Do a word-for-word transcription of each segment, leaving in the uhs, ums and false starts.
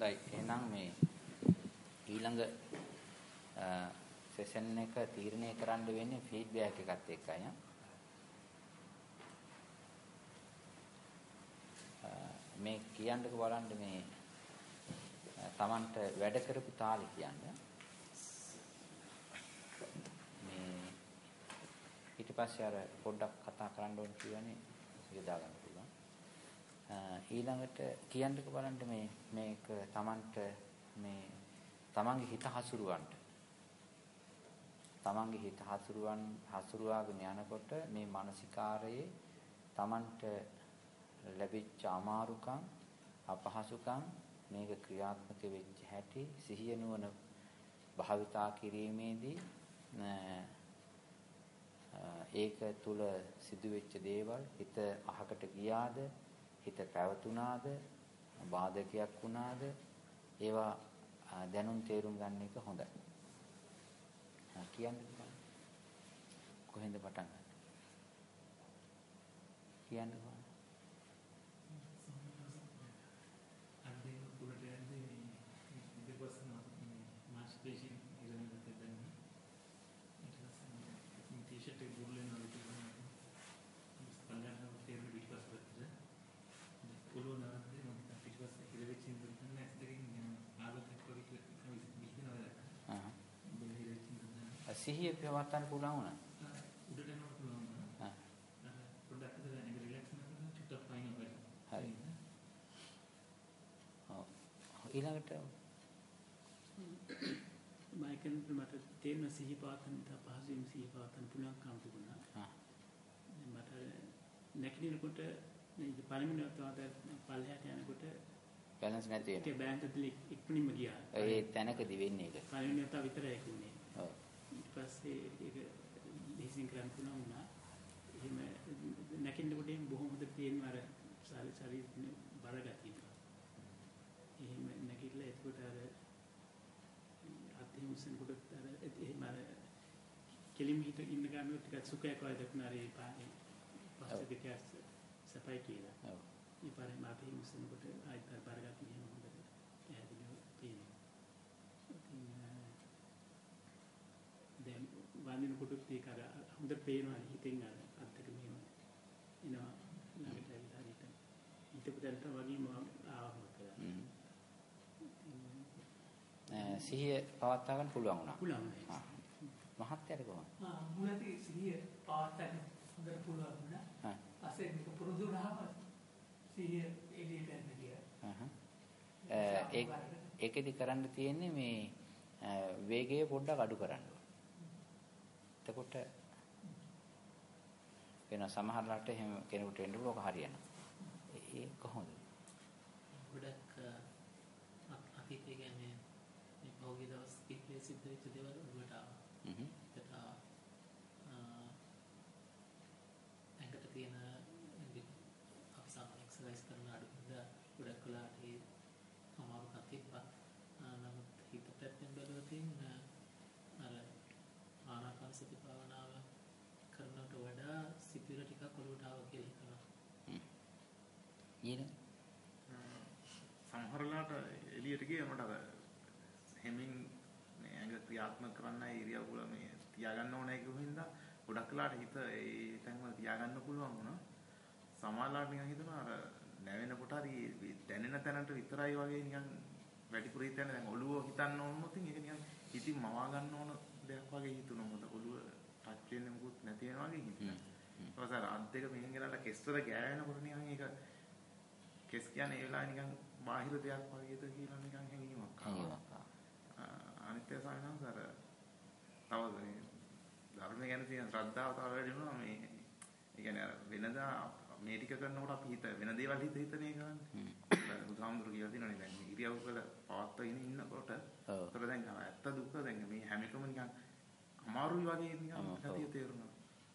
හොඳයි. එහෙනම් මේ ඊළඟ සෙෂන් එක තීරණය කරන්න වෙන්නේ ෆීඩ්බැක් එකත් එක්කයි. මේ කියන්නක බලන්න මේ Tamanට වැඩ කරපු තාලේ කියන්නේ. මේ ඊට පස්සේ අර පොඩ්ඩක් කතා කරන්න ඕන කියවනේ යොදා ගන්න පුළුවන්. ඊළඟට කියන්නක බලන්න මේ මේක Tamanට මේ Tamanගේ හිත හසුරුවන්න. Tamanගේ හිත හසුරුවන් හසුරුවාගෙන යනකොට මේ මානසිකාරයේ Tamanට ලැබිච්ච අමාරුකම් අපහසුකම් මේක ක්‍රියාත්මක වෙච්ච හැටි සිහිය නුවණ භාවිතා කිරීමේදී ඒක තුල සිදුවෙච්ච දේවල් හිත අහකට ගියාද හිත පැවතුනාද බාධකයක් වුණාද ඒවා දැනුම් තේරුම් ගන්න එක හොඳයි. කියන්නේ කොහෙන්ද පටන් ගන්න? කියන්නේ සිහිය පවත්වන්න පුළුවන් වුණා. උඩට යන්න පුළුවන් වුණා. හා. පොඩ්ඩක් ඒක රිලැක්ස් කරනකොට චුට්ටක් පයින් වෙනවා. හරි. ඔව්. ඊළඟට මයිකල් මට තේරෙන සිහිය පවත්වන්න තපහසුම් සිහිය පවත්වන්න පුළුවන් කම තිබුණා. හා. මට නැකිනකොට මේ පළවෙනි වතාවට පල්ලෙහාට යනකොට බැලන්ස් නැති වෙනවා. ඒක බෑන්කතුලි ඉක්මනින්ම ගියා. ඒ තැනකදී වෙන්නේ ඒක. පළවෙනි වතාව විතරයි ඉන්නේ. ඔව්. ඊට පස්සේ ඒක ලීසින් කරන්න පුළුවන් වුණා. එහෙම නැකිනකොට බොහොම හොඳ තියෙනවා අර ශරීරයේ බර ගතිය. එහෙම නැකිලා එතකොට අර අතින් උසන් කොට අර එහෙම අර කෙලින් හිට ඉන්න ගමන් ටිකක් සුඛයක් වගේ දක්නා රේ පානේ. පස්සේ දෙක සපයි කියලා. ඔව්. ඊපාරේ මාපේ උසන් කොට ආයිත් බර ගතිය එහෙම හොඳට පැහැදිලිව තියෙනවා. දැන් වන්දින කොටුත් ඒක අර හොඳට පේනවා හිතෙන් අර අත්තක මෙහෙම එනවා ළඟට ඇවිල්ලා හිට හිතපුදන්ට වගේම ආවම කරා. සිහිය පවත්වා ගන්න පුළුවන් වුණා. පුළුවන්. හා. මහත්යට කොහොමද? ආ මුලදී සිහිය පවත්වා ගන්න හොඳට පුළුවන් වුණා. හා. පස්සේ මේක පුරුදු වුණාම සිහිය එළියට එන්න ගියා. හහ. ඒ ඒකෙදි කරන්න තියෙන්නේ මේ වේගය පොඩ්ඩක් අඩු කරන්න. එතකොට වෙන සමහරලාට එහෙම කෙනෙකුට වෙන්න පුළුවන් හරියනවා. ඒ කොහොමද? ගොඩක් අතීතයේ කියන්නේ මේ පහුගිය දවස් කිහිපෙ සිද්ධ වෙච්ච දේවල් වලට ආවා. හ්ම්. ඒකට ඇඟට තියෙන අපි සාමාන්‍ය එක්සර්සයිස් කරන අඩුද ගොඩක් වෙලාට ඒ අමාරුකම් තිබ්බා. නමුත් හිත පැත්තෙන් බැලුවොත් අර ආනාපාන සති භාවනාව කරනට වඩා සිතිවිලි ටිකක් ඔලුවට ආවා කියලා හිතනවා. හ්ම්. ඊළඟ සමහරලාට එළියට ගියමට අර හැමින් මේ ඇඟ ක්‍රියාත්මක කරන්න ඉරියව් වල මේ තියාගන්න ඕනේ කියුවින්ද ගොඩක් වෙලාට හිත ඒ තැන්වල තියාගන්න පුළුවන් වුණා. සමහරලාට නිකන් හිතනවා අර නැවෙනකොට හරි දැනෙන තැනට විතරයි වගේ නිකන් වැඩිපුර හිතන්නේ දැන් ඔළුව හිතන්න ඕන මොකද ඒක නිකන් ඉතින් මවා ගන්න ඕන දෙයක් වගේ හිතුණා මොකද ඔළුව ටච් වෙන්නේ මොකුත් නැති වෙනවා වගේ හිතුණා. ඊට පස්සේ අර අත් දෙක මෙහෙන් ගෙනල්ලා කෙස්වල ගෑවෙනකොට නිකන් ඒක කෙස් කියන්නේ ඒ වෙලාවේ නිකන් බාහිර දෙයක් වගේද කියලා නිකන් හැඟීමක් ආවා. අනිත්‍ය සායනන්ස අර තව මේ ධර්ම ගැන තියෙන ශ්‍රද්ධාව තව වැඩි වෙනවා මේ ඒ කියන්නේ අර වෙනදා මේ ටික කරනකොට අපි හිත වෙන දේවල් හිත හිතනේ කරන්නේ. බුදුහාමුදුරු කියලා තියෙනනේ දැන් ඉරියව් වල පවත්වාගෙන ඉන්නකොට ඒතර දැන් ඇත්ත දුක දැන් මේ හැම එකම නිකන් අමාරුයි වගේ නිකන් හැටි තේරුණා.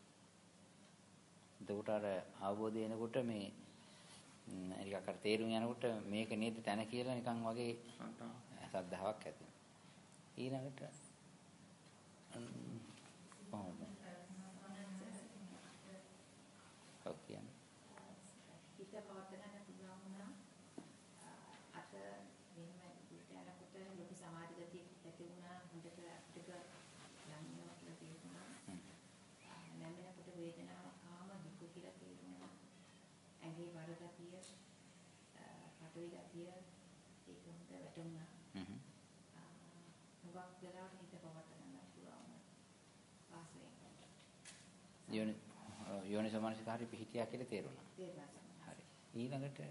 එතකොට අර අවබෝධය එනකොට මේ ටිකක් අර තේරුම් යනකොට මේක නේද තැන කියලා නිකන් වගේ සද්ධාාවක් ඇති වෙනවා. ඊළඟට කොහොමද? ඔව් කියන්නේ. හිත පවත්වා ගන්න පුළුවන් වුණා. අත මෙන්න යනකොට ලොකු සමාධි ගතියක් ඇති වුණා. හොඳට ටික ළඟින්ම කියලා තේරුණා. නැමෙනකොට වේදනාවක් ආම දුක කියලා තේරුණා. ඇඟේ බර ගතිය, පටවි ගතිය ඒක හොඳ වැටුණා. හ්ම්. මුගක් වෙලාවට හිත පවත් ගන්න පුළුවන්. වාසයෙන්. යෝනි යෝනිසමනසිකාරි පිහිටියා කියලා තේරුණා. තේරුණා. හරි. ඊළඟට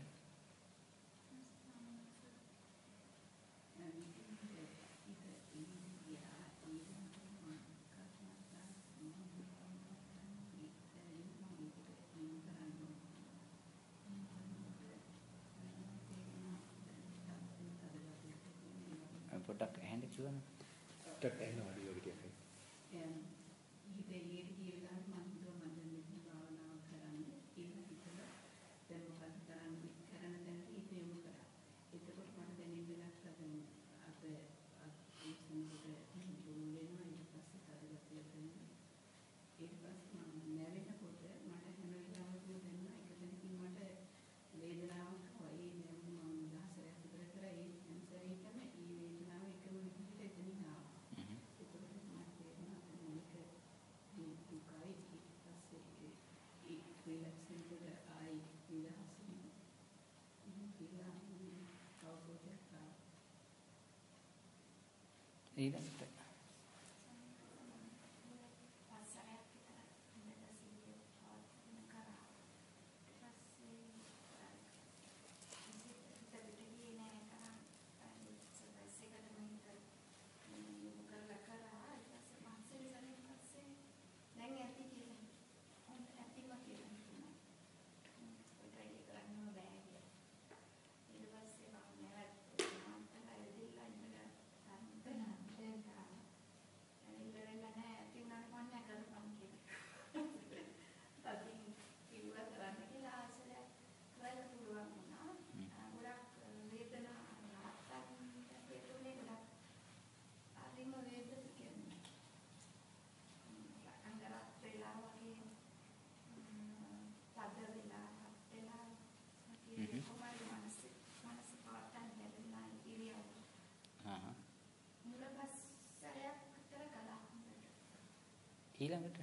පොඩ්ඩක් ඇහෙන්න කිව්වම පොඩ්ඩක් ඇහෙන්න වැඩි වගේ ටිකක්. එම් හිතේ ඊට කියලා මම හිතුවා මම දැන් මෙතන භාවනාව කරන්න කියලා හිතලා දැන් මොකද කරන්නේ කරන දැන් හිත යොමු කරා. එතකොට මට දැනෙන්න ගත්තා දැන් අද ඒ සම්පූර්ණ දුරු වෙනවා ඊට පස්සේ කාර්යගතය වෙනවා. ඊට පස්සේ මම නැවෙනකොට මට හැම වෙලාවෙම දැනෙන එක තැනකින් මට වේදනාවක් වගේ දැන් මම දහසක් විතර කරා ඒ සැරේටම ඒ වේදනාව එකම විදිහට එතනින් ආවා. ඒකත් මම තේරුණා මේක මේ දුකයි ඊට පස්සේ ඒ රිලැක්සින් එකට ආයි නිදහසින් කියලා කවුරුත් ආවා. ඊළඟට ඊළඟට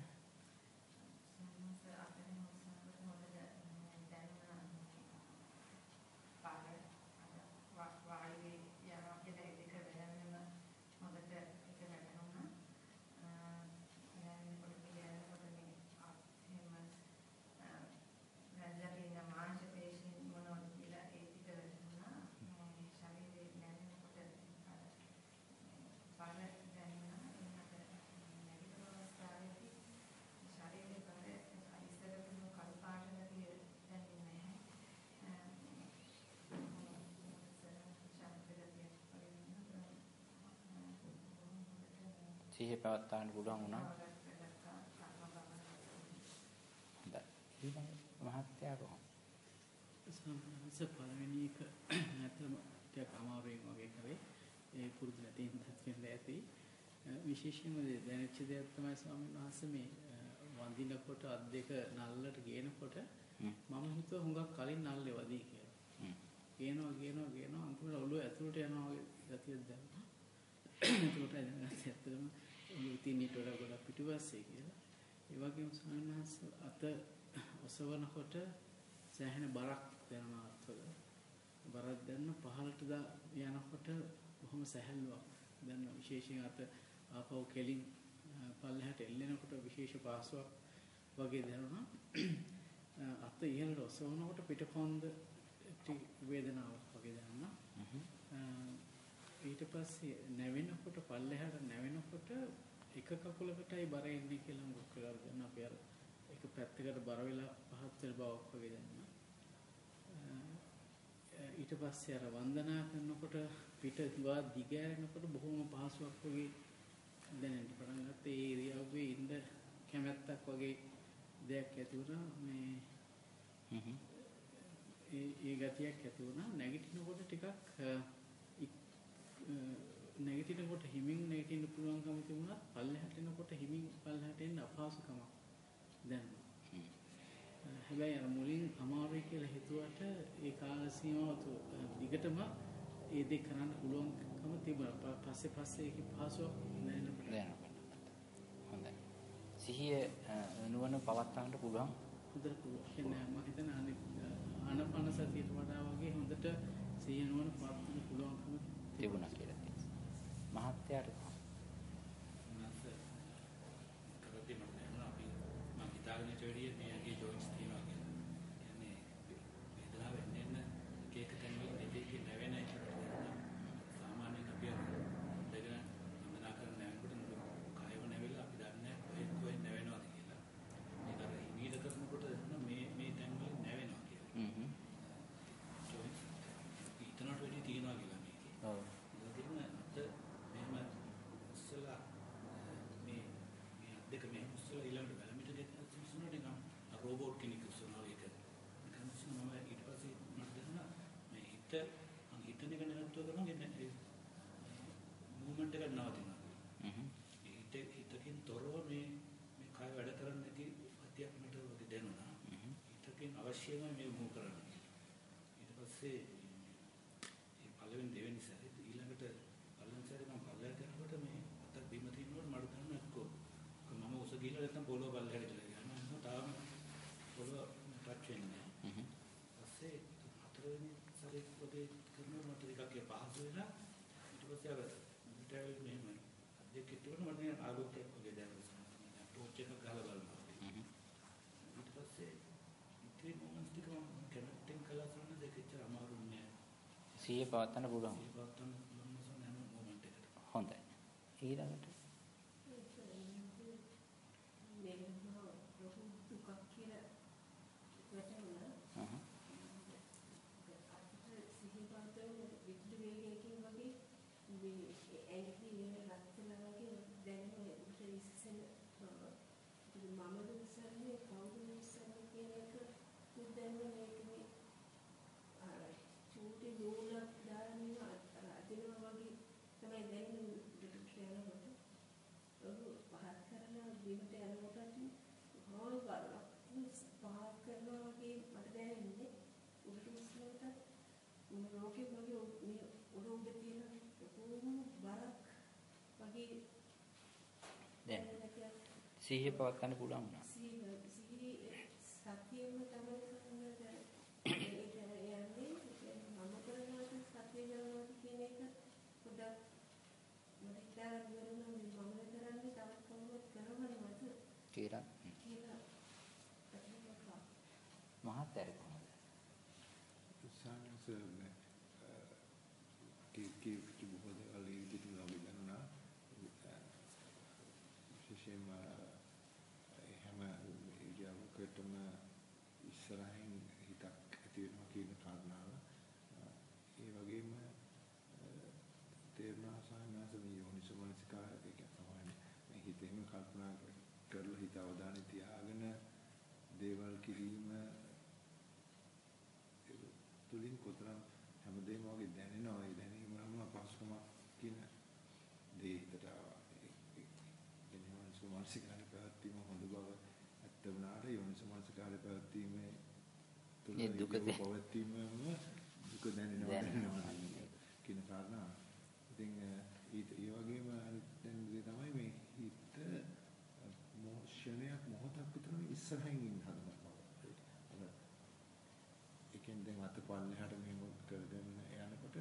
සිහිය පවත් ගන්න පුළුවන් වුණා. හොඳයි. ඊළඟ මහත්යා කොහොමද? සම්පූර්ණස පළවෙනි එක නැත්නම් ටිකක් අමාරුවෙන් වගේ කරේ. ඒ පුරුදු නැතිනම් වෙන්න ඇති. විශේෂයෙන්ම දැනෙච්ච දෙයක් තමයි ස්වාමීන් වහන්සේ මේ වඳිනකොට අත් දෙක නල්ලට ගේනකොට මම හිතුවා හුඟක් කලින් නල්ලේ වදී කියලා. ගේනවා ගේනවා ගේනවා අන්තිමට ඔළුව ඇතුළට යනවා වගේ ගතියක් දැනුණා. ඒකට දැනගත්තා ඇත්තටම ඔළුව තින්නට වඩා ගොඩක් පිටිපස්සේ කියලා. ඒ වගේම ස්වාමීන් වහන්සේ අත ඔසවනකොට සෑහෙන බරක් දැනෙනවා අත්වල. බරක් දැනෙන පහළට යනකොට බොහොම සැහැල්ලුවක් දැනෙන විශේෂයෙන් අත ආපහු කෙලින් පල්ලෙහාට එල්ලෙනකොට විශේෂ පාසුවක් වගේ දැනුණා. අත ඉහළට ඔසවනකොට පිටකොන්ද වේදනාවක් වගේ දැනුණා. ඊට පස්සේ නැවෙනකොට පල්ලෙහාට නැවෙනකොට එක කකුලකටයි බර එන්නේ කියලා මොකක් කරලාද දැන් අපි අර එක පැත්තකට බර වෙලා පහත් වෙන බවක් වගේ දැනුණා. ඊට පස්සේ අර වන්දනා කරනකොට පිට දිවා දිගෑරෙනකොට බොහොම පහසුවක් වගේ දැනෙන්න පටන් ගත්තා. ඒ ඉරියව්වේ ඉඳ කැමැත්තක් වගේ දෙයක් ඇති වුණා. මේ ඒ ඒ ගතියක් ඇති වුණා. නැගිටිනකොට ටිකක් නැගිටිනකොට හිමින් නැගිටින්න පුළුවන්කම තිබුණා. පල්ලෙහාට එනකොට හිමින් පල්ලෙහාට එන්න අපහසුකමක් දැනුණා. හැබැයි අර මුලින් අමාරුයි කියලා හිතුවට ඒ කාල සීමාව දිගටම ඒ දෙක කරන්න පුළුවන්කම පහසුකම තිබුණා. පස්සේ පස්සේ ඒකේ පහසුවක් දැනෙන්න දැනෙන්න හොඳයි. සිහිය නුවණ පවත්වාගන්න පුළුවන්. හොඳට පුළුවන්. කියන්නේ මම හිතන ආනාපාන සතියට වඩා වගේ හොඳට සිහිය නුවණ පවත්වන්න පුළුවන්කම තිබුණා කියලා තියෙනවා. මහත්යාට නැත් කරද්දී මම දැනුණා අපි මම හිතාගෙන ඉච්ච වෙලිය මේ ඇගේ ජොයින්ට්ස් තියෙනවා කියලා. කියන්නේ වේදනාව එන්න එන්න එක එක තැන්වල දෙකේ නැවෙන එක සාමාන්‍යයෙන් අපි දෙගෙන වන්දනා කරන නැවෙනකොට කායව නැවෙලා අපි දන්නේ කොහෙන් කොහෙන් නැවෙනවද කියලා. ඒක අර හිමීට කරනකොට මේ මේ තැන්වල නැවෙනවා කියලා. හ්ම්. ජොයින්ට්ස් ඊතනට වෙඩි තියෙනවා කියලා මේකේ. ඔව්. දෙක මේ මුස්සල ඊළඟට වැලමිට දෙක මුස්සනට නිකන් රෝබෝට් කෙනෙක් උස්සනවා ඒක. නිකන් මුස්සන මම ඊට පස්සේ මට දැනුණා මේ හිත මම හිතන එක නැවතුව කරනවා ඒ මූවමන්ට් එක නවතිනවා. හ්ම්. හිත හිතකින් තොරව මේ මේ කය වැඩ කරන්නේ නැති අධ්‍යක් මට වගේ දැනුණා. හ්ම්. හිතකින් අවශ්‍යම මේ මූව් කරන්න. ඊට පස්සේ මේ පළවෙනි දෙවෙනි සැරේ ඊළඟට පළවෙනි සැරේ මම පල්ලයට යනකොට මේ අත බිම තිනනකොට මට දැනුණා එක්කෝ මම උස ගිහලා නැත්නම් පොළොව බල්ලයට ගිහලා යනවා. එහෙනම් තාම පොළොව ටච් වෙන්නේ නැහැ. හ්ම්. ඊපස්සේ හතරවෙනි සැරේ වගේ කරනකොට මට ටිකක් පහසු වෙලා ඊට පස්සේ අර ට්‍රැවල් මෙහෙම අධ්‍යක්ෂ කිව්වොත් මට නිකන් ආලෝකයක් වගේ දැනුණා. ටෝච් එකක් ගහලා බලනවා. හ්ම්. ඊට පස්සේ ඉතින් මොමන්ට් ටික මම කනෙක්ටින් කළා කරන දෙක ඉච්චර අමාරු නෑ. සිහිය පවත්වන්න පුළුවන්. සිහිය පවත්වන්න පුළුවන් නම් මොමන්ට් එකට. හොඳයි. ඊළඟට සිහිය පවත්වන්න පුළුවන් වුණා. සිහිය සතියෙම තමයි කරන්නේ. ඒක යන්නේ මම කරනවා සතිය කරනවා කියන එක පොඩ්ඩක් මට හිතාගන්න බැරුණා මම කරන්නේ තවත් කවුරුත් කරනවද කියලා. කියලා මහත්යර කොහොමද? සානස කී කී බොහෝ දේවල් ඉදිරියට අපි ගන්නවා. විශේෂයෙන්ම හැම ඉරියව්වකටම ඉස්සරහින් හිතක් ඇති වෙනවා කියන කාරණාව. ඒ වගේම තේරුණා සාහනස මේ යෝනිසමනසිකාරය කියන්නේ තමයි මේ හිතේම කල්පනා කරලා හිත අවධානය තියාගෙන දේවල් කිරීම තුලින් කොතරම් හැමදේම වගේ දැනෙනවා. ඒ දැනීමම අපහසුකමක් කියන දේ හිතට මානසිකාරය පැවැත්වීම හොඳ බව ඇත්ත වුණාට යෝනිසමනසිකාරය පැවැත්වීමේ තුළ දුක පැවැත්වීමම දුක දැනෙනවා කියන කාරණා. ඉතින් ඒ වගේම අනිත් දේ තමයි මේ හිත මොහොතක් මොහොතක් විතර ඉස්සරහින් ඉන්න හදනවා. අර එකෙන් දැන් අත පල්ලෙහාට මෙහෙම කරගෙන යනකොට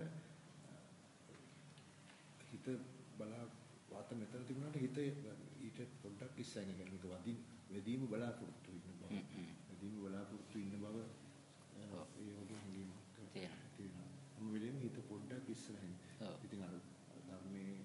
හිත බලා වාත මෙතන තිබුණාට හිත ඊට පොඩ්ඩක් ඉස්සෙන් යන එක වදින් වෙදීම බලාපොරොත්තු වෙන බව. වෙදීම බලාපොරොත්තු ඉන්න බව ඒ වගේ හැඟීමක් තියෙනවා. මොන වෙලෙම හිත පොඩ්ඩක් ඉස්සරහින්. ඉතින් අර ධර්මයේ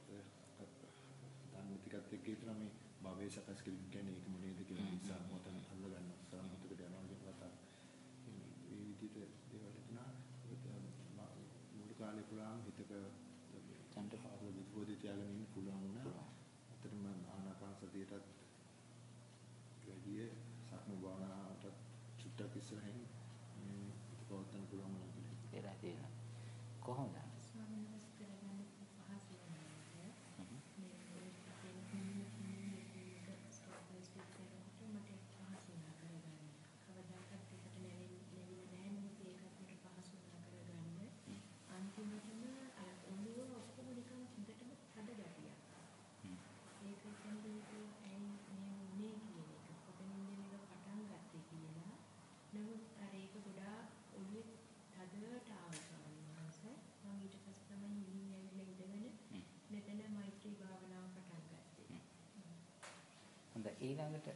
ධර්ම ටිකත් එක්ක ඉතන මේ භවයේ සකස් කිරීම කියන්නේ ඒක මොනේද කියලා නිසා මොතන අල්ල ගන්න සම්මුතිකට යනවා කියන කතාව. මේ විදිහට දේවල් හිතනවා. මුළු කාලේ පුරාම හිතක චන්ද පාරවල් තියාගෙන ඉන්න පුළුවන් වුණා. අතරම ආනාපාන සතියටත් වැඩි සක්ම භාවනාවට චුට්ටක් ඉස්සරහින් මේ පවත්වන්න පුළුවන් වුණා කියලා තියෙනවා. කොහොමද? ස්වාමීන් වහන්සේ කරගන්න පහසු වෙනවා. මේ ස්ටොප් බයි ස්ටොප් කරනකොට මට පහසු වෙනවා කරගන්න. කවදාකවත් ඒකට නැවෙන්නේ නැහැ නේද? ඒකත් මට පහසු වෙනවා කරගන්න. අන්තිමටම ඔළුව ඔක්කොම ඊළඟට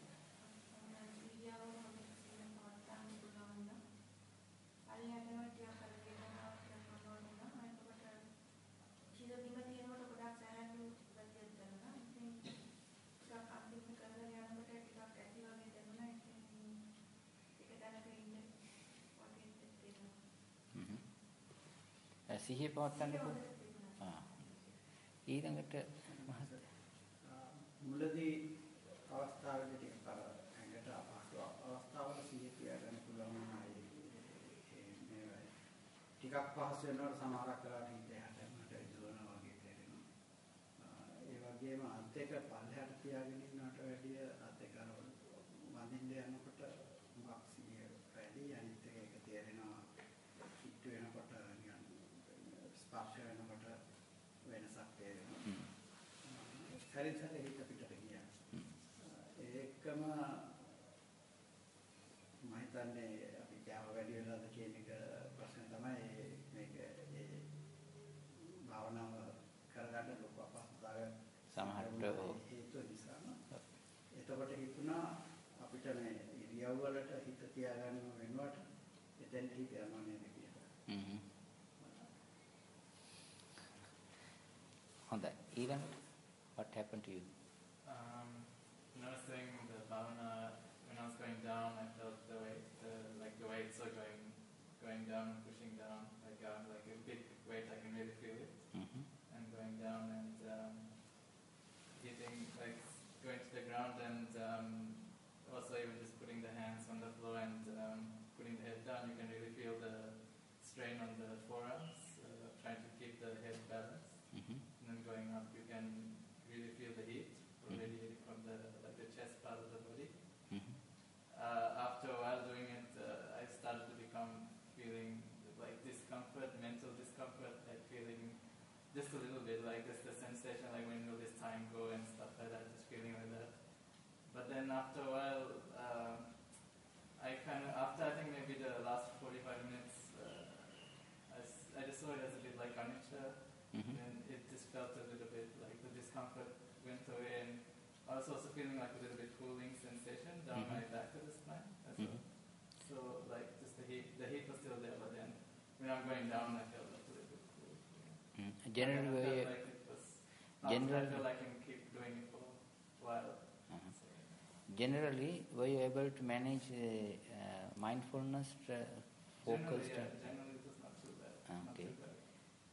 සිහිය පවත්වන්න පුළුවන්. ඊළඟට මුලදී අවස්ථාවේදී අර ඇඟට අපහසු අවස්ථාවල සිහිය තියාගන්න පුළුවන් නයි මේ ටිකක් පහසු වෙනකොට සමහරක් වෙලාවට හිත හැදෙන්නට ඉදවනවා වගේ තේරෙනවා. ඒ වගේම අත් දෙක පල්ලෙහාට තියාගෙන ඉන්නවට වැඩිය අත් දෙක අර වදින්න යනකොට මොකක් සිහිය වැඩි අනිත් එක ඒක තේරෙනවා. හිත වෙනකොට ස්පර්ශ වෙනකොට වෙනසක් තේරෙනවා. සැරින් සැරේ හිත පිටට ගියා. ඒකම මම හිතන්නේ අපි ජාව වැඩි වෙලාද කියන එක ප්‍රශ්න තමයි මේක ඒ භාවනාව කරගන්න ලොකු අපහසුතාවයක් සමහරට හේතු නිසා. එතකොට හිතුණා අපිට මේ ඉරියව් වලට හිත තියාගන්න වෙනවට එතෙන් හිත යනවා නේද කියලා. හ්ම්. හොඳයි. ඊළඟට what happened to you? Um, when I was doing the bhavana, when I was going down, I felt the weight, the, like the weights are going, going down and pushing down, like um, like a big weight. I can really feel it, mm-hmm. and going down and um, hitting, like going to the ground, and um, also even just putting the hands on the floor and um, putting the head down. You can really feel the strain on the forearms, uh, trying to keep the head balanced, mm-hmm. and then going up, you can really feel the heat radiating from the like the chest part of the body. Mm-hmm. Uh, after a while doing it, uh, I started to become feeling like discomfort, mental discomfort, like feeling just a little bit like just the sensation like when will this time go and stuff like that, just feeling like that. But then after a while, uh, I kind of after I think maybe the last forty-five minutes, uh, I, I just saw it as a bit like anicca, mm-hmm. and it just felt a little bit like the discomfort went away, and I was also feeling like a little bit cooling sensation down mm-hmm. my back at this time as mm-hmm. well. So like just the heat, the heat was still there, but then when I'm going down, I felt like a little bit cool. Yeah. Mm-hmm. Generally, I felt you, like it was. generally, I feel like I can keep doing it for a while. Uh-huh. So, generally, were you able to manage uh, uh, mindfulness, uh, focus? Generally, yeah, generally it was not too bad. Ah, not okay. too bad.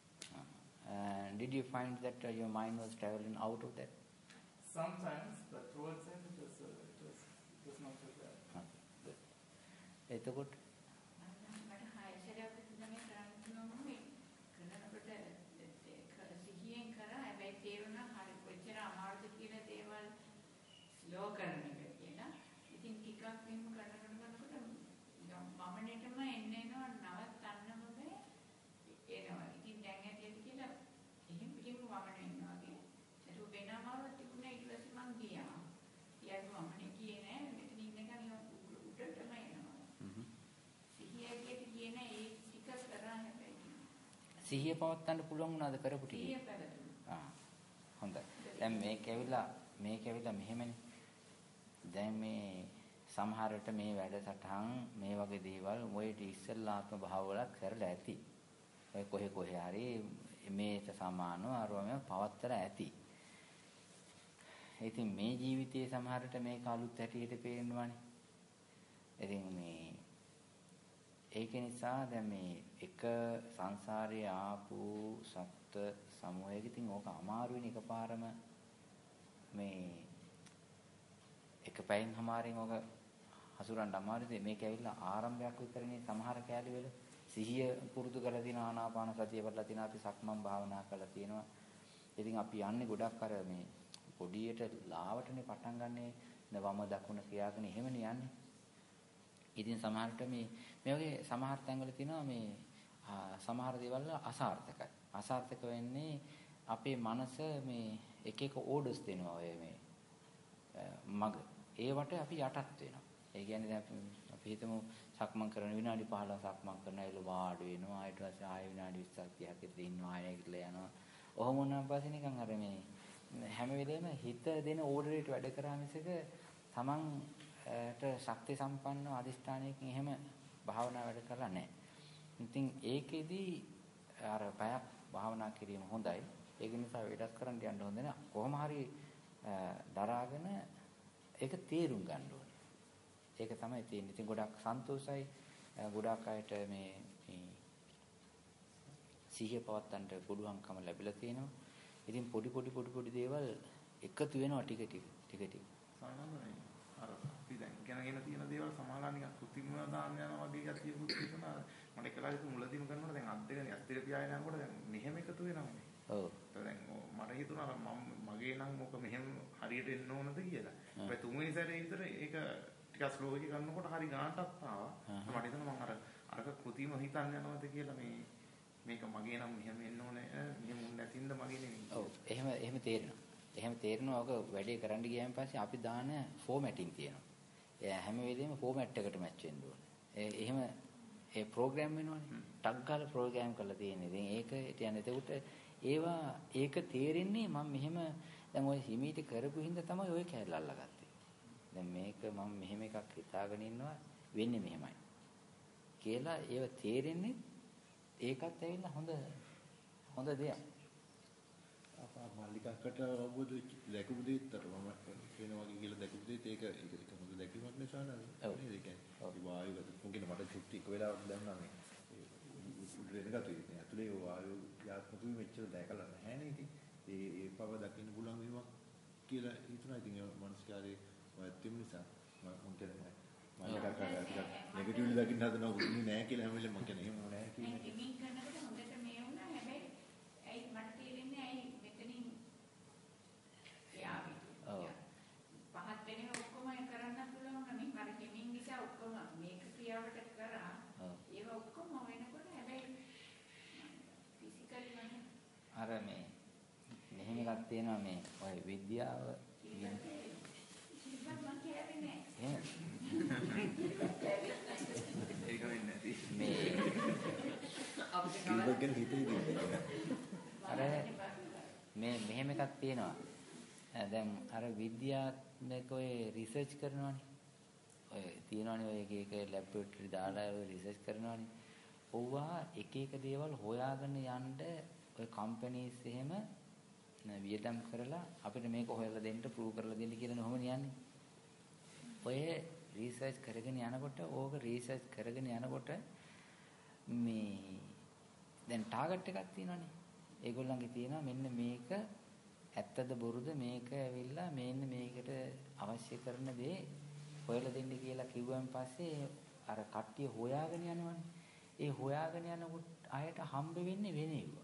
Uh, did you find that uh, your mind was traveling out of that? Sometimes, but towards the end it was, uh, it was, it was not too bad. Okay, good. එතකොට මට හයසරයක් විතර මේ කරන්න මේ කරනකොට සිහියෙන් කරා හැබැයි තේරුණා හරි කොච්චර අමාරුද කියලා දේවල් ස්ලෝ කරන එක කියලා. ඉතින් ටිකක් මෙහෙම කරනකොට කරනකොට මමනෙටම එන්න එනවා නවත්තන්නම බෑ එනවා. ඉතින් දැන් ඇටියට කියලා එහෙම පිටින්ම වමන එනවා වගේ. ඒක වෙන අමාරුවක් තිබුණා ඊට පස්සේ මං ගියා. ඊයත් වමනේ ගියේ නෑ මෙතන ඉන්නකන් උඩටම එනවා. සිහියට ගියේ නෑ ඒ ටික කරා හැබැයි. සිහිය පවත්වන්න පුළුවන් වුණාද කරපු ටික? සිහිය පැවතුණා. ආ හොඳයි. දැන් මේක ඇවිල්ලා මේක ඇවිල්ලා මෙහෙමනේ. දැන් මේ සමහර විට මේ වැඩසටහන් මේ වගේ දේවල් මොයිට ඉස්සෙල්ලාත්ම භාවවලක් කරලා ඇති. ඔය කොහේ කොහේ හරි මේට සමානව අරවම පවත්තලා ඇති. ඉතින් මේ ජීවිතයේ සමහර විට මේක අලුත් හැටියට පේනවනේ. ඉතින් මේ ඒක නිසා දැන් මේ එක සංසාරයේ ආපු සත්ත්ව සමූහයක ඉතින් ඕක අමාරුයිනේ එකපාරම මේ එක පැයෙන් හමාරෙන් ඕක හසුරන්න අමාරුයි. මේක ඇවිල්ලා ආරම්භයක් විතරනේ සමහර කැලේ වල සිහිය පුරුදු කරලා දින ආනාපාන සතිය වලලා දින අපි සක්මන් භාවනා කරලා තියෙනවා. ඉතින් අපි යන්නේ ගොඩක් අර මේ පොඩියට ලාවටනේ පටන් ගන්නනේ වම දකුණ කියාගෙන එහෙමනේ යන්නේ. ඉතින් සමහරට මේ මේ වගේ සමහර තැන්වල තියෙනවා මේ සමහර දේවල් අසාර්ථකයි. අසාර්ථක වෙන්නේ අපේ මනස මේ එක එක ඕඩර්ස් දෙනවා ඔය මේ මග. ඒවට අපි යටත් වෙනවා. ඒ කියන්නේ දැන් අපි හිතමු සක්මන් කරන විනාඩි පහළොව සක්මන් කරන අයල වාඩි වෙනවා. ඊට පස්සේ ආයෙ විනාඩි විස්සක් තිහක් විතර ඉන්නවා. ආයෙ නැගිටලා යනවා. ඔහොම වුණාන් පස්සේ නිකන් අර මේ හැම වෙලේම හිත දෙන ඕඩරේට වැඩ කරා මිසක තමන්ට ශක්ති සම්පන්න අධිෂ්ඨානයකින් එහෙම භාවනා වැඩ කරලා නැහැ. ඉතින් ඒකෙදි අර පැයක් භාවනා කිරීම හොඳයි. ඒක නිසා වෙනස් කරන්න යන්න හොඳ නැහැ. කොහොම හරි දරාගෙන ඒක තේරුම් ගන්න ඕනේ. ඒක තමයි තියෙන්නේ. ඉතින් ගොඩක් සන්තෝෂයි. ගොඩක් අයට මේ සිහිය පවත්තන්ට පුළුවන්කම ලැබිලා තියෙනවා. ඉතින් පොඩි පොඩි පොඩි පොඩි දේවල් එකතු වෙනවා ටික ටික ටික ටික. සාමාන්‍යයෙන් අර අපි දැන් ඉගෙනගෙන තියෙන දේවල් සමාලා නිකන් කෘතිම දාන්න යනවා වගේ ගැතියකුත් තියෙනවා. මට එකලා හිතු මුලදීම කරනකොට දැන් අත් දෙක අත් දෙක පියාගෙන යනකොට දැන් මෙහෙම එකතු වෙනවානේ. ඔව්. දැන් මට හිතුණා මම මගේ නම් මොක මෙහෙම හරියට එන්න ඕනද කියලා. ඒ තුන්වෙනි සැරේ විතර ඒක ටිකක් ස්ලෝ එකේ කරනකොට හරි ගානටත් ආවා. මට හිතුණා මම අර අරක කෘතිම හිතන්න යනවාද කියලා මේ මේක මගේ නම් මෙහෙම එන්න ඕනේ. මෙහෙම උන් නැතිඳ මගේ නෙමෙයි. ඔව්. එහෙම එහෙම තේරෙනවා. එහෙම තේරෙනවා. ඔක වැඩේ කරන්න ගියාන් පස්සේ අපි දාන ෆෝමැටින් තියෙනවා. ඒ හැම වෙලෙම ෆෝමැට් එකට මැච් වෙන්න ඕනේ. ඒ එහෙම ඒ ප්‍රෝග්‍රෑම් වෙනවනේ. ටක් ගාලා ප්‍රෝග්‍රෑම් කරලා තියෙන්නේ. ඉතින් ඒක කියන්නේ එතකොට ඒවා ඒක තේරෙන්නේ මම මෙහෙම දැන් ඔය හිමීට කරපු හින්දා තමයි ඔය කැලල අල්ලගත්තේ. දැන් මේක මම මෙහෙම එකක් හිතාගෙන ඉන්නවා වෙන්නේ මෙහෙමයි. කියලා ඒව තේරෙන්නේ ඒකත් ඇවිල්ලා හොඳ හොඳ දෙයක්. අපා මාලිකාකට අවබෝධ දැකපු දෙයකට මම කියන වගේ කියලා දැකපු දෙයත් ඒක ඒක ඒක හොඳ දැකීමක් නිසා නේද? ඔව්. ඒ කියන්නේ වායුව මුකින මට චුට්ටි එක වෙලාවක් දැනුණා මේ උඩරෙනගතු ඉන්නේ. ඇතුලේ වායුව යාත්මක වීම මෙච්චර දැකලා නැහැ නේ ඉතින්. ඒ ඒ බව දකින්න පුළුවන් වීමක් කියලා හිතුණා. ඉතින් ඒ මනස්කාරයේ වෛත්‍යම නිසා මම කියන්නේ මාලිකාකට ටිකක් නෙගටිව්ලි දකින්න හදනවා උන්නේ නැහැ කියලා හැම වෙලේම මම කියන්නේ එහෙම නැහැ කියන්නේ. ගෙමින් කරනකොට හොඳට මේ වුණා. හැබැයි ඇයි මට තේරෙන්නේ ඇයි මෙතනින් යාවි. ඔව්. පහත් වෙනේ ඔක්කොම කරන්න පුළුවන් නම් මම ගෙමින් නිසා ඔක්කොම මේක ක්‍රියාවට කරා. ඒක ඔක්කොම වෙනකොට හැබැයි ෆිසිකලි මම අර මේ මෙහෙම එකක් තියෙනවා මේ ඔය විද්‍යාව ඉතින් මම කියන්නේ එහෙම ඒක වෙන්නේ නැති. මේ අපිට ගැන හිතේදී අර මේ මෙහෙම එකක් තියෙනවා. දැන් අර විද්‍යාත්මක ඔය රිසර්ච් කරනවානේ. ඔය තියෙනවානේ ඔය එක එක ලැබොරටරි දාලා ඔය රිසර්ච් කරනවානේ. ඔව්වා එක එක දේවල් හොයාගෙන යන්න ඔය කම්පැනිස් එහෙම වියදම් කරලා අපිට මේක හොයලා දෙන්න ප්‍රූව් කරලා දෙන්න කියලා නෝම යන්නේ. ඔය රිසර්ච් කරගෙන යනකොට ඕක රිසර්ච් කරගෙන යනකොට මේ දැන් ටාගට් එකක් තියෙනවානේ. ඒගොල්ලන්ගේ තියෙනවා මෙන්න මේක ඇත්තද බොරුද මේක ඇවිල්ලා මෙන්න මේකට අවශ්‍ය කරන දේ හොයලා දෙන්න කියලා කිව්වන් පස්සේ අර කට්ටිය හොයාගෙන යනවනේ. ඒ හොයාගෙන යනකොට ආයට හම්බ වෙන්නේ වෙන ඒවා.